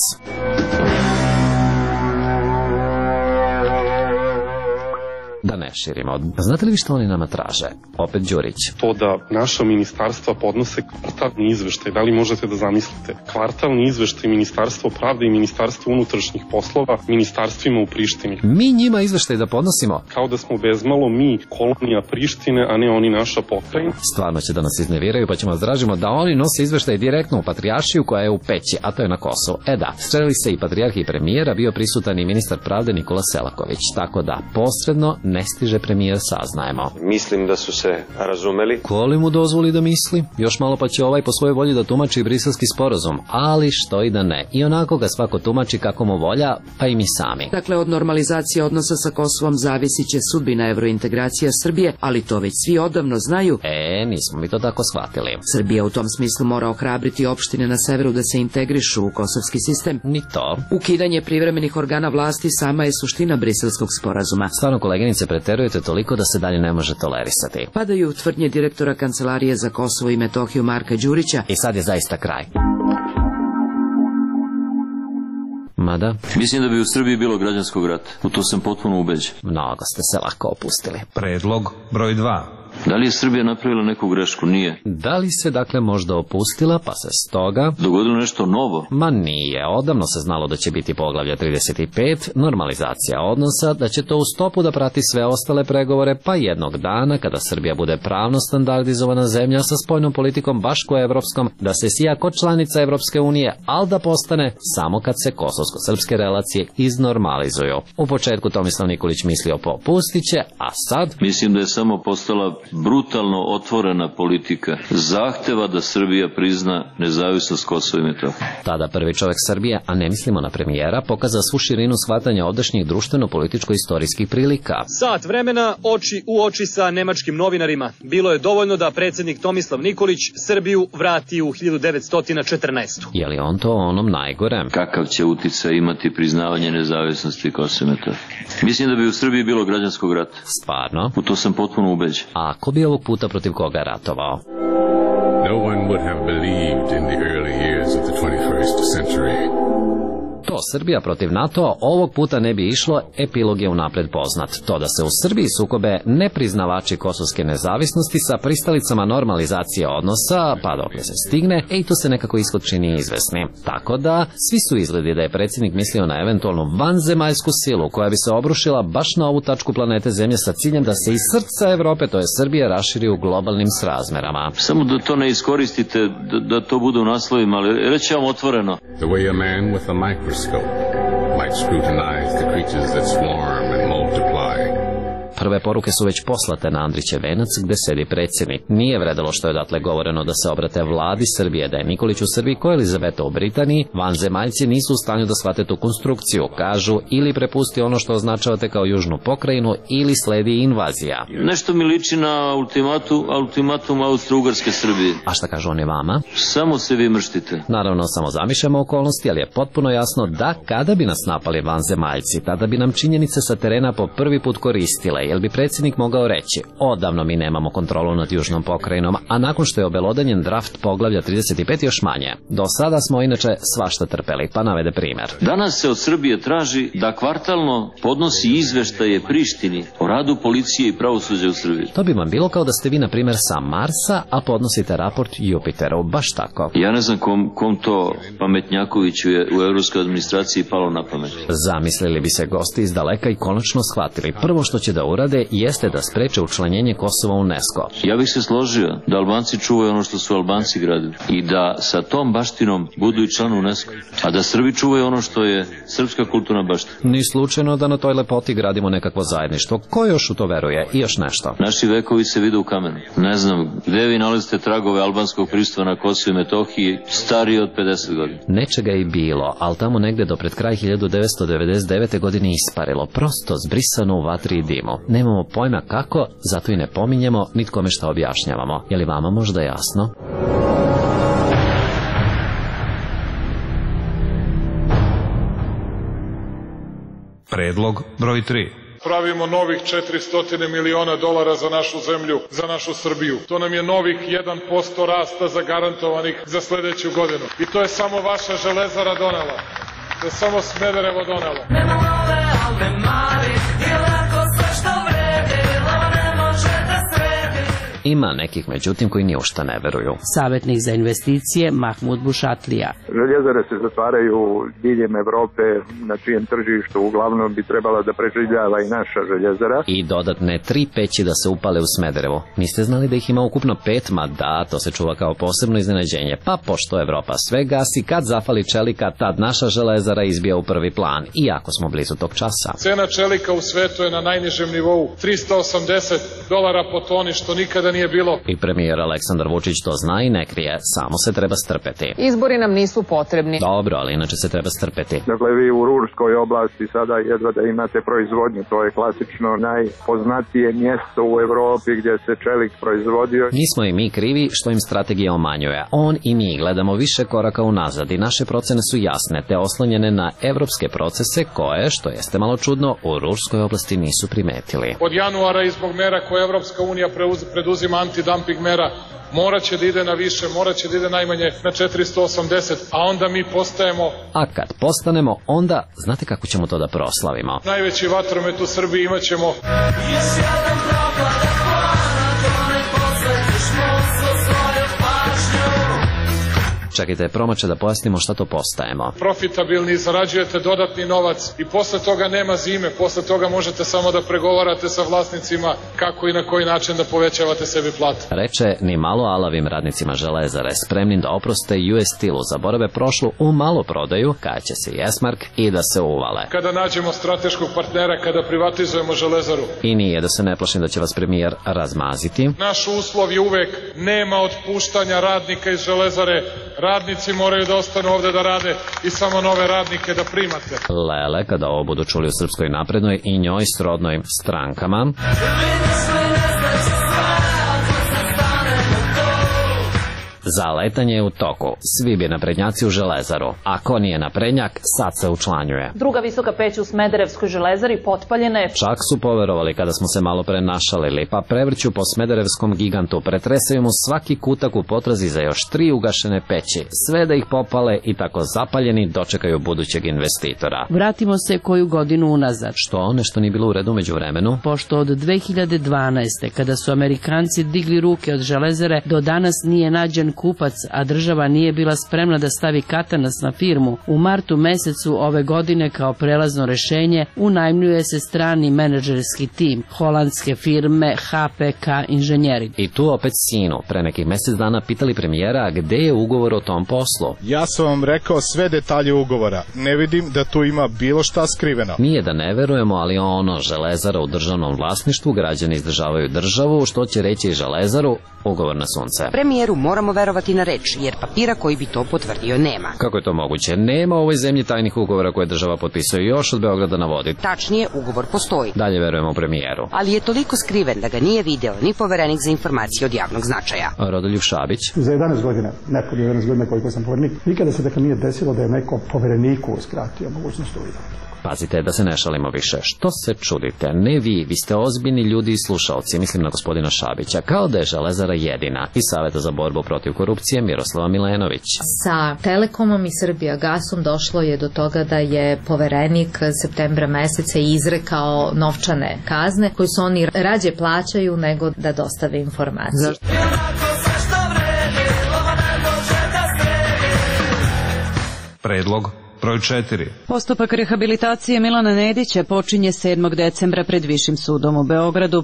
Da ne širimo. Znate li vi što oni nama traže? Opet Đurić. To da naša ministarstva podnose kvartalni izveštaj, da li možete da zamislite? Kvartalni izveštaj Ministarstvo pravde i Ministarstvo unutrašnjih poslova ministarstvima u Prištini. Mi njima izveštaj da podnosimo? Kao da smo bezmalo mi kolonija Prištine, a ne oni naša pokrajina. Stvarno će da nas izneviraju, pa ćemo zdražimo da oni nose izveštaj direktno u Patrijaršiju koja je u Peći, a to je na Kosovu. E da, streli se i patrijarh i premijera, bio prisutan i ministar pravde Nikola Selaković, tako da posredno ne stiže premijer, saznajemo. Mislim da su se razumeli. Ko li mu dozvoli da misli? Još malo pa će ovaj po svojoj volji da tumači briselski sporazum, ali što i da ne. I onako ga svako tumači kako mu volja, pa i mi sami. Dakle, od normalizacije odnosa sa Kosovom zavisit će sudbina evrointegracija Srbije, ali to već svi odavno znaju. E, nismo mi to tako shvatili. Srbija u tom smislu mora ohrabriti opštine na severu da se integrišu u kosovski sistem. Ni to. Ukidanje privremenih organa vlasti sama je suština briselskog sporazuma. Stvarno, koleginice, preterujete toliko da se dalje ne može tolerisati. Padaju tvrdnje direktora Kancelarije za Kosovo i Metohiju Marka Đurića. I sad je zaista kraj. Mada? Mislim da bi u Srbiji bilo građanskog rata. U to sam potpuno ubeđen. Mnogo ste se lako opustili. Predlog broj dva. Da li je Srbija napravila neku grešku? Nije. Da li se dakle možda opustila, pa se stoga... Dogodilo nešto novo? Ma nije, odavno se znalo da će biti poglavlje trideset pet, normalizacija odnosa, da će to u stopu da prati sve ostale pregovore, pa jednog dana, kada Srbija bude pravno standardizovana zemlja sa spoljnom politikom baš koja je evropskom, da se sija kod članica Evropske unije, ali da postane samo kad se kosovsko-srpske relacije iznormalizuju. U početku Tomislav Nikolić mislio popustit će, a sad... Mislim da je samo postala brutalno otvorena politika zahteva da Srbija prizna nezavisnost Kosova i Metohije. Tada prvi čovjek Srbije, a ne mislimo na premijera, pokaza svu širinu shvatanja ovdašnjih društveno-političko-istorijskih prilika. Sat vremena, oči u oči sa nemačkim novinarima. Bilo je dovoljno da predsjednik Tomislav Nikolić Srbiju vrati u hiljadu devetsto četrnaestu. Je li on to onom najgorem? Kakav će uticaj imati priznavanje nezavisnosti Kosova i Metohije? Mislim da bi u Srbiji bilo građanskog rata. Stvarno? U to sam potpuno ubeđen. A ko bi ovog puta protiv koga ratovao? No one would have believed in the early years of the twenty-first century. To Srbija protiv NATO ovog puta ne bi išlo, epilog je unapred poznat. To da se u Srbiji sukobe nepriznavači kosovske nezavisnosti sa pristalicama normalizacije odnosa, pa dok se stigne, e i to se nekako ishod čini izvesni. Tako da, svi su izgledi da je predsjednik mislio na eventualnu vanzemaljsku silu koja bi se obrušila baš na ovu tačku planete Zemlje sa ciljem da se iz srca Evrope, to je Srbije, raširi u globalnim srazmerama. Samo da to ne iskoristite, da, da to bude u naslovima, ali reći vam otvoreno. The way a man with a microscope might scrutinize the creatures that swarm and multiply. Prve poruke su već poslate na Andrićev venac gde sedi predsjednik. Nije vredelo što je odatle govoreno da se obrate vladi Srbije, da je Nikolić u Srbiji ko Elizaveta u Britaniji. Vanzemaljci nisu u stanju da shvate tu konstrukciju. Kažu ili prepusti ono što označavate kao južnu pokrajinu ili sledi invazija. Nešto mi liči na ultimatu, ultimatum Austro-Ugarske Srbije. A šta kažu oni vama? Samo se vi mrštite. Naravno, samo zamišljamo okolnosti, ali je potpuno jasno da kada bi nas napali vanzemaljci, tada bi nam činjenice sa terena po prvi put koristile, jer bi predsjednik mogao reći: odavno mi nemamo kontrolu nad južnom pokrajinom, a nakon što je obelodanjen draft poglavlja trideset pet još manje. Do sada smo inače svašta trpeli, pa navede primjer. Danas se od Srbije traži da kvartalno podnosi izveštaje Prištini o radu policije i pravosuđa u Srbiji. To bi vam bilo kao da ste vi, na primjer, sa Marsa, a podnosite raport Jupiteru, baš tako. Ja ne znam kom, kom to pametnjakoviću je u evropskoj administraciji palo na pamet. Zamislili bi se gosti iz daleka i konačno shvatili. Prvo što će da urade jeste da spreče učlanjenje Kosova u UNESCO. Ja bih se složio da Albanci čuvaju ono što su Albanci gradili i da sa tom baštinom budu i član UNESCO, a da Srbi čuvaju ono što je srpska kulturna baština. Ni slučajno da na toj lepoti gradimo nekakvo zajedništvo. Ko još u to veruje? I još nešto. Naši vekovi se vide u kamenu. Ne znam, gde vi nalazite tragove albanskog pristupa na Kosovu i Metohiji stariji od pedeset godina? Nečega je i bilo, ali tamo negde do pred kraj hiljadu devetsto devedeset devete. godine isparilo, prosto zbrisano u vatri i dimu. Nemamo pojma kako, zato i ne pominjemo, nit kome šta objašnjavamo. Je li vama možda jasno? Predlog broj tri. Pravimo novih četiristo miliona dolara za našu zemlju, za našu Srbiju. To nam je novih jedan posto rasta zagarantovanih za sledeću godinu. I to je samo vaša Železara donela. To je samo Smederevo donelo. Ima nekih, međutim, koji ni u šta ne veruju. Savjetnik za investicije Mahmud Bušatlija. Željezare se zatvaraju diljem Evrope, na čijem tržištu uglavnom bi trebala da preživljava i naša željezara. I dodatne tri peći da se upale u Smederevo. Niste znali da ih ima ukupno pet? Ma da, to se čuva kao posebno iznenađenje. Pa pošto Evropa sve gasi, kad zafali čelika, tad naša železara izbija u prvi plan. Iako smo blizu tog časa. Cena čelika u svetu je na najnižem nivou, trista osamdeset dolara po toni, što nikada nije bilo. I premijer Aleksandar Vučić to zna i ne krije, samo se treba strpeti. Izbori nam nisu potrebni. Dobro, ali inače se treba strpeti. Dakle, vi u Ružskoj oblasti sada jedva da imate proizvodnju, to je klasično najpoznatije mjesto u Evropi gdje se čelik proizvodio. Nismo i mi krivi što im strategija omanjuje. On i mi gledamo više koraka unazad i naše procene su jasne, te oslonjene na evropske procese koje, što jeste malo čudno, u Ružskoj oblasti nisu primetili. Od januara i zbog mera koje Evropska unija preduzima antidumping mera, morat će da ide na više, morat će da ide najmanje na četiristo osamdeset, a onda mi postajemo... A kad postanemo, onda, znate kako ćemo to da proslavimo? Najveći vatromet u Srbiji imat ćemo... Čekajte, promače da pojasnimo šta to postajemo. Profitabilni, zarađujete dodatni novac i posle toga nema zime, posle toga možete samo da pregovarate sa vlasnicima kako i na koji način da povećavate sebi plate. Reče ni malo alavim radnicima železare, spremnim da oproste U S Steel-u, zaborave prošlu u malo prodaju, kada će se Jesmark i da se uvale. Kada nađemo strateškog partnera, kada privatizujemo železaru. I nije da se ne plašim da će vas premijer razmaziti. Naš uslov je uvek nema otpuštanja radnika iz železare. Radnici moraju da ostanu ovde da rade i samo nove radnike da primate. Lele, kada ovo budu čuli u Srpskoj naprednoj i njoj srodnoj strankama. Zaletanje je u toku. Svi bi naprednjaci u železaru. Ako nije naprednjak, sad se učlanjuje. Druga visoka peć u Smederevskoj železari potpaljena je. Čak su poverovali kada smo se malo pre našalili, pa prevrću po smederevskom gigantu, pretresaju mu svaki kutak u potrazi za još tri ugašene peći, sve da ih popale i tako zapaljeni dočekaju budućeg investitora. Vratimo se koju godinu unazad. Što? Nešto nije bilo u redu među vremenu? Pošto od dve hiljade dvanaeste. kada su Amerikanci digli ruke od železare, do danas nije nađen kupac, a država nije bila spremna da stavi katanac na firmu, u martu mesecu ove godine kao prelazno rešenje unajmljuje se strani menadžerski tim holandske firme H P K Inženjering. I tu opet sinu, pre nekih mesec dana pitali premijera gde je ugovor o tom poslu. Ja sam vam rekao sve detalje ugovora. Ne vidim da tu ima bilo šta skriveno. Nije da ne verujemo, ali ono, Železara u državnom vlasništvu, građani izdržavaju državu, što će reći i Železaru, ugovor na sunce. Premijeru moramo verovati na reč, jer papira koji bi to potvrdio nema. Kako je to moguće? Nema u ovoj zemlji tajnih ugovora koje država potpisuje još od Beograda na vodi. Tačnije, ugovor postoji. Dalje verujemo premijeru. Ali je toliko skriven da ga nije video ni Poverenik za informacije od javnog značaja. Rodoljub Šabić. Za jedanaest godina, nepod jedanaest godina koliko sam poverenik, nikada se dakle nije desilo da je neko povereniku uskratio mogućnost uvida. Pazite da se ne šalimo više. Što se čudite? Ne vi, vi ste ozbiljni ljudi i slušalci, mislim na gospodina Šabića, kao da je Železara jedina. Iz Saveta za borbu protiv korupcije Miroslava Milenović. Sa Telekomom i Srbijagasom došlo je do toga da je poverenik septembra meseca izrekao novčane kazne koje su oni rađe plaćaju nego da dostave informacije. Zašto? Predlog broj četiri. Postupak rehabilitacije Milana Nedića počinje sedmog decembra pred Višim sudom u Beogradu.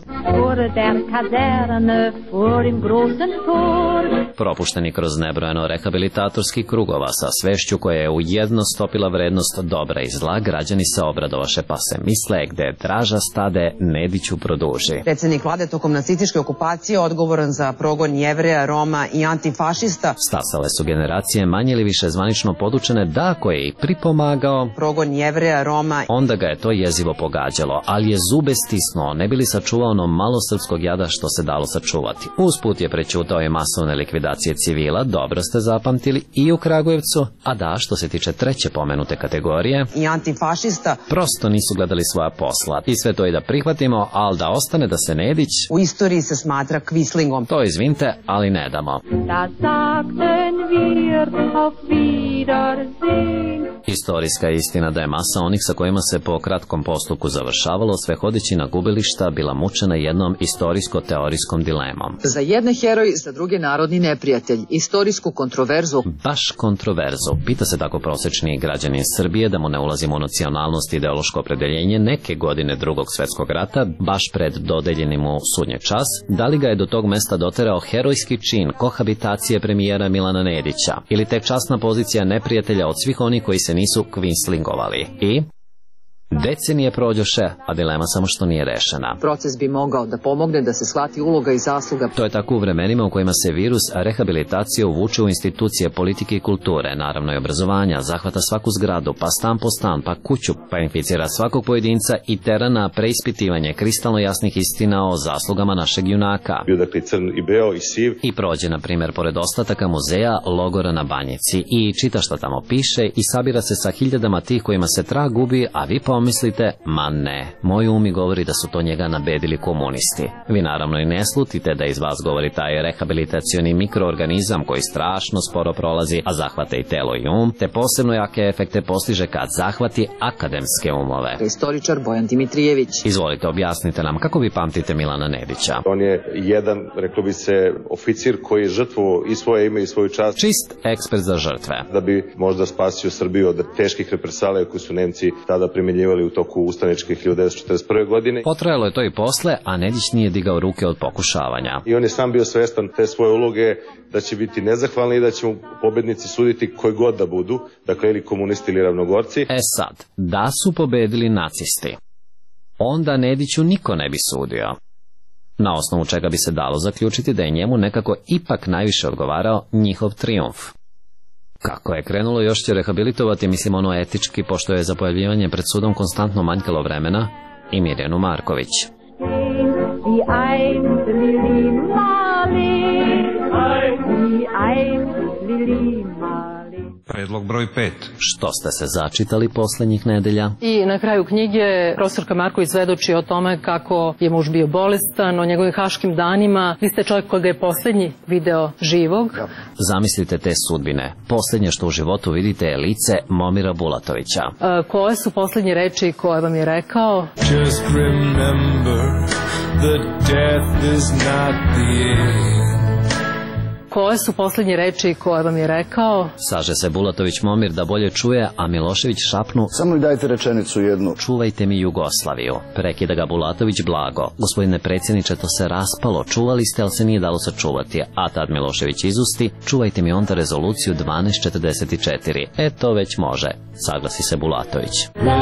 Propušteni kroz nebrojeno rehabilitatorskih krugova sa svešću koja je ujedno stopila vrednost dobra i zla, građani se obradovaše pa se misle gde draža stade Nediću produži. Predsednik vlade tokom nacističke okupacije odgovoran za progon Jevreja, Roma i antifašista. Stasale su generacije manje ili više zvanično podučene da ako je i pripomagao progon Jevreja, Roma, onda ga je to jezivo pogađalo, ali je zube stisnuo, ne bi li sačuvao ono malo srpskog jada što se dalo sačuvati. Usput je prećutao i masovne likvidacije civila, dobro ste zapamtili, i u Kragujevcu, a da, što se tiče treće pomenute kategorije, i antifašista, prosto nisu gledali svoja posla. I sve to i da prihvatimo, ali da ostane da se Nedić u istoriji se smatra kvislingom. To izvinite, ali ne damo. Istorijska istina da je masa onih sa kojima se po kratkom postupku završavalo sve hodeći na gubilišta bila mučena jednom istorijsko-teorijskom dilemom. Za jedne heroj, za druge narodni neprijatelj. Istorijsku kontroverzu. Baš kontroverzu. Pita se tako prosečni građanin Srbije, da mu ne ulazimo u nacionalnost i ideološko opredeljenje, neke godine Drugog svetskog rata, baš pred dodeljenim mu sudnji čas, da li ga je do tog mesta doterao herojski čin kohabitacije premijera Milana Nedića ili tek časna pozicija neprijatelja od svih onih koji se nisu kvinslingovali. I decenije prođoše, a dilema samo što nije rešena. Proces bi mogao da pomogne da se shvati uloga i zasluga. To je tako u vremenima u kojima se virus rehabilitacije uvuče u institucije politike i kulture, naravno i obrazovanja, zahvata svaku zgradu, pa stan po stan, pa kuću, pa inficira svakog pojedinca i tera na preispitivanje kristalno jasnih istina o zaslugama našeg junaka. Bio dakle crn i beo i siv. I prođe, na primjer, pored ostataka muzeja logora na Banjici i čita šta tamo piše i sabira se sa hiljadama tih kojima se trag gubi, a vi pomislite, ma ne, moj um mi govori da su to njega nabedili komunisti. Vi naravno i ne slutite da iz vas govori taj rehabilitacioni mikroorganizam koji strašno sporo prolazi, a zahvata i telo i um, te posebno jake efekte postiže kad zahvati akademske umove. Istoričar Bojan Dimitrijević. Izvolite, objasnite nam kako vi pamtite Milana Nedića. On je jedan, reklo bi se, oficir koji je žrtvovo i svoje ime i svoju čast. Čist ekspert za žrtve. Da bi možda spasio Srbiju od teških represalija koje su Nemci tada primenjivali u toku ustaničke hiljadu devetsto četrdeset prve. godine. Potrajalo je to i posle, a Nedić nije digao ruke od pokušavanja. I on je sam bio svestan te svoje uloge da će biti nezahvalni i da će mu pobednici suditi koji god da budu, dakle ili komunisti ili ravnogorci. E sad, da su pobedili nacisti, onda Nediću niko ne bi sudio. Na osnovu čega bi se dalo zaključiti da je njemu nekako ipak najviše odgovarao njihov trijumf. Kako je krenulo, još će rehabilitovati, mislim ono etički, pošto je za pojavljivanje pred sudom konstantno manjkalo vremena, i Mirjanu Marković. Predlog broj pet. Što ste se začitali poslednjih nedelja? I na kraju knjige profesorka Marković svedoči o tome kako je muž bio bolestan, o njegovim haškim danima. Vi ste čovjek koga je poslednji video živog. Zamislite te sudbine. Poslednje što u životu vidite je lice Momira Bulatovića. E, koje su poslednje reči koje vam je rekao? Just remember that death is not the end. koje su poslednje reči koje vam je rekao? Saže se Bulatović Momir da bolje čuje, a Milošević šapnu: samo mi dajte rečenicu jednu. Čuvajte mi Jugoslaviju. Prekida ga Bulatović blago: gospodine predsjedniče, to se raspalo, čuvali ste, ali se nije dalo sačuvati. A tad Milošević izusti: čuvajte mi onda rezoluciju dvanaest četrdeset četiri. E, to već može, saglasi se Bulatović.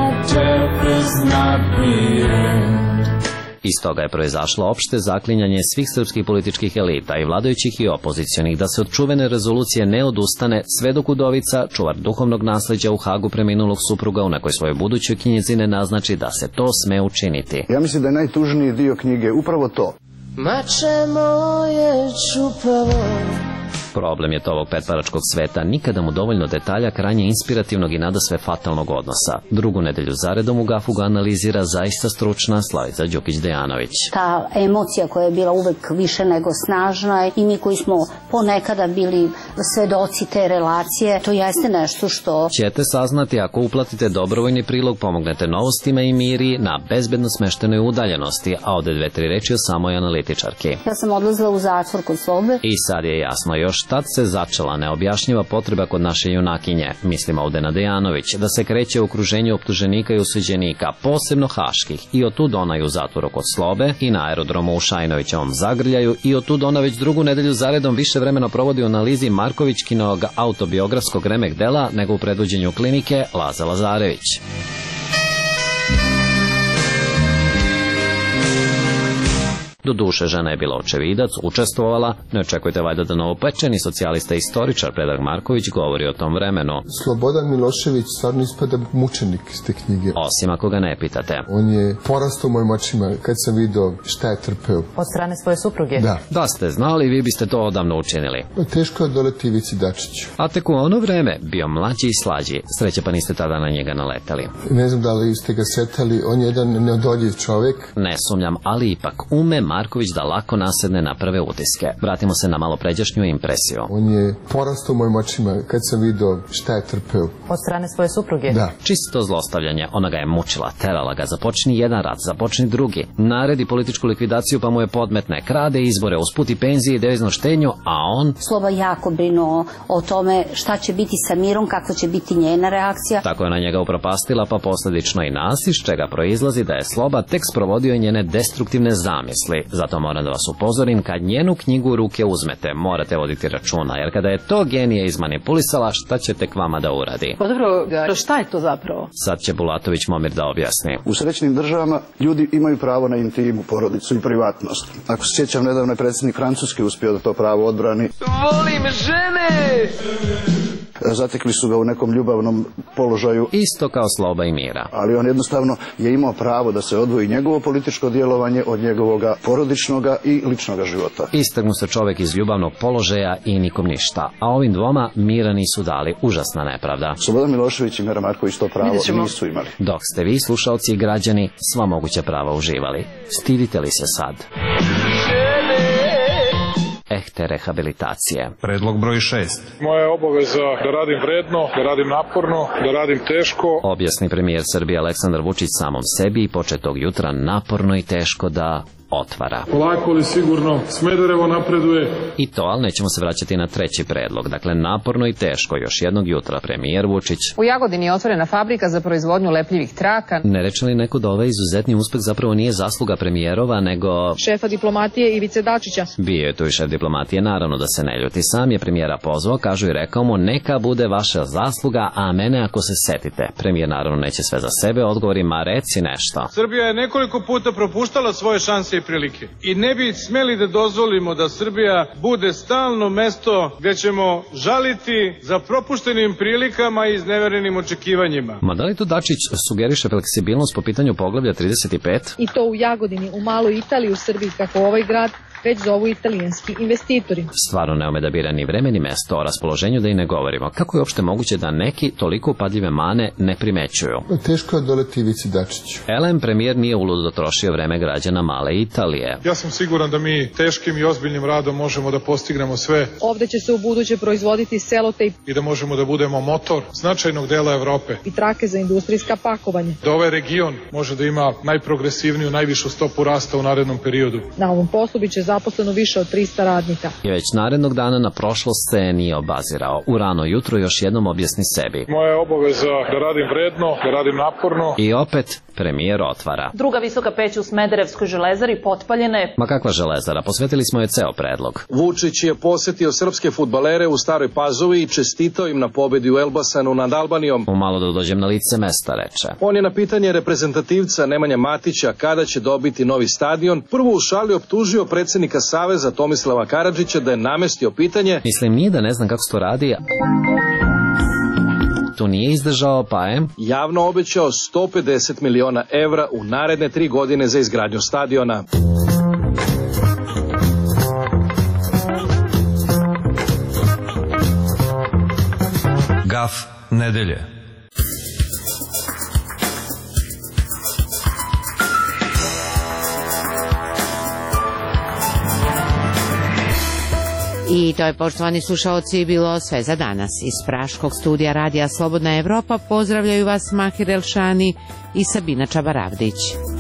Iz toga je proizašlo opšte zaklinjanje svih srpskih političkih elita i vladajućih i opozicionih da se od čuvene rezolucije ne odustane sve dok Udovica, čuvar duhovnog nasleđa u Hagu preminulog supruga, u nekoj svojoj budućoj knjizi ne naznači da se to sme učiniti. Ja mislim da je najtužniji dio knjige upravo to. Mače moje čupavo. Problem je to ovog petvaračkog sveta, nikada mu dovoljno detalja, krajnje inspirativnog i nadasve fatalnog odnosa. Drugu nedelju zaredom u Gafu ga analizira zaista stručna Slavica Đukić-Dejanović. Ta emocija koja je bila uvek više nego snažna i mi koji smo ponekada bili svedoci te relacije, to jeste nešto što ćete saznati ako uplatite dobrovoljni prilog, pomognete Novostima i Miri na bezbedno smeštenoj udaljenosti, a ovde dve, tri reči o samoj analitičarki. Ja sam odlazila u zatvor kod Slobe. I sad je jasno još tad se začela neobjašnjiva potreba kod naše junakinje, mislim ovde na Dejanović, da se kreće u okruženju optuženika i osuđenika, posebno haških, i otud ona je u zatvoru kod Slobe i na aerodromu u Šajnovićevom Zagrljaju, i otud ona već drugu nedelju zaredom više vremena provodi u analizi Markovićkinog autobiografskog remek dela nego u predvođenju klinike Laza Lazarević. Do duše, žena je bila očevidac, učestvovala, ne očekujte valjda da novopečeni socijalista i istoričar Predrag Marković govori o tom vremenu. Slobodan Milošević stvarno ispada mučenik iz te knjige. Osim ako ga ne pitate. On je porastao u mojim očima kad sam video šta je trpeo. Od strane svoje supruge? Da. Da ste znali, vi biste to odavno učinili. Teško je odoleti Ivici Dačiću. A tek u ono vreme bio mlađi i slađi. Sreće pa niste tada na njega naletali. Ne znam da li ste ga setali, on je jedan neodoljiv čovek. Ne sumnjam, ali ipak ume Marković da lako nasedne na prve utiske. Vratimo se na malo pređašnju impresiju. On je porastao u mojim očima kad sam video šta je trpeo. Od strane svoje supruge? Da. Čisto zlostavljanje. Ona ga je mučila, terala ga. Započni jedan rat, započni drugi. Naredi političku likvidaciju pa mu je podmetne. Krade izbore, usputi penzije i deviznu štednju, a on... Sloba jako brinuo o tome šta će biti sa Mirom, kakva će biti njena reakcija. Tako je na njega upropastila, pa posledično i nas, iz čega proizlazi da je Sloba tek sprovodio njene destruktivne zamisli. Zato moram da vas upozorim, kad njenu knjigu u ruke uzmete, morate voditi računa, jer kada je to genija izmanipulisala, šta će tek vama da uradi? Pa dobro, šta je to zapravo? Sad će Bulatović Momir da objasni. U srećnim državama ljudi imaju pravo na intimu, porodicu i privatnost. Ako se sjećam, nedavno je predsjednik Francuske uspio da to pravo odbrani. Volim žene! Zatekli su ga u nekom ljubavnom položaju. Isto kao Sloba i Mira. Ali on jednostavno je imao pravo da se odvoji njegovo političko djelovanje od njegovog porodičnog i ličnog života. Istegnu se čovek iz ljubavnog položaja i nikom ništa. A ovim dvoma Mira nisu dali. Užasna nepravda. Slobodan Milošević i Mira Marković to pravo nisu imali. Dok ste vi, slušalci i građani, sva moguća prava uživali. Stidite li se sad? Ehte rehabilitacije. Predlog broj šest. Moja je obaveza da radim vredno, da radim naporno, da radim teško. Objasni premijer Srbije Aleksandar Vučić samom sebi i počet tog jutra naporno i teško da otvara. Polako li sigurno Smederevo napreduje. I to, ali nećemo se vraćati na treći predlog. Dakle, naporno i teško još jednog jutra premijer Vučić. U Jagodini je otvorena fabrika za proizvodnju lepljivih traka. Ne reče li neko da ovaj izuzetni uspeh zapravo nije zasluga premijerova, nego... šefa diplomatije Ivice Dačića. Bio je tu i šef diplomatije, naravno da se ne ljuti. Sam je premijera pozvao, kažu i rekao mu, neka bude vaša zasluga, a mene ako se setite. Premijer naravno neće sve za sebe, odgovori, ma reci nešto. Srbija je nekoliko puta propuštala svoje šanse i prilike. I ne bi smeli da dozvolimo da Srbija bude stalno mesto gde ćemo žaliti za propuštenim prilikama i izneverenim očekivanjima. Ma da li to Dačić sugeriše fleksibilnost po pitanju poglavlja trideset pet? I to u Jagodini, u maloj Italiji, u Srbiji, kako ovaj grad već zovu italijanski investitori. Stvarno ne ume da bira ni vreme ni mesto, o raspoloženju da i ne govorimo. Kako je uopšte moguće da neki toliko upadljive mane ne primećuju? Teško je odoleti Ivici Dačiću. Elem, premijer nije uludo trošio vreme građana male Italije. Ja sam siguran da mi teškim i ozbiljnim radom možemo da postignemo sve. Ovde će se u buduće proizvoditi selotejp. I da možemo da budemo motor značajnog dela Evrope. I trake za industrijska pakovanja. Da ovaj region može da ima najprogresivniju, najvišu stopu rasta u narednom periodu. Na ovom poslu biće zaposleno više od trista radnika. I već narednog dana na prošlost se nije obazirao. U rano jutro još jednom objasni sebi. Moja je obaveza da radim vredno, da radim naporno. I opet premijer otvara. Druga visoka peć u Smederevskoj železari potpaljena je. Ma kakva železara, posvetili smo je ceo predlog. Vučić je posetio srpske fudbalere u Staroj Pazovi i čestitao im na pobedi u Elbasanu nad Albanijom. Umalo da dođem na lice mesta, reče. On je na pitanje reprezentativca Nemanja Matića kada će dobiti novi stadion prvo u šali optužio predsjednika Saveza Tomislava Karadžića da je namestio pitanje. Mislim, nije da ne znam kako se to radi. Tu nije izdržao, pa je javno obećao sto pedeset miliona evra u naredne tri godine za izgradnju stadiona. Gaf nedelje. I to je, poštovani slušaoci, bilo sve za danas. Iz Praškog studija Radija Slobodna Evropa pozdravljaju vas Mahir Elšani i Sabina Čabaravdić.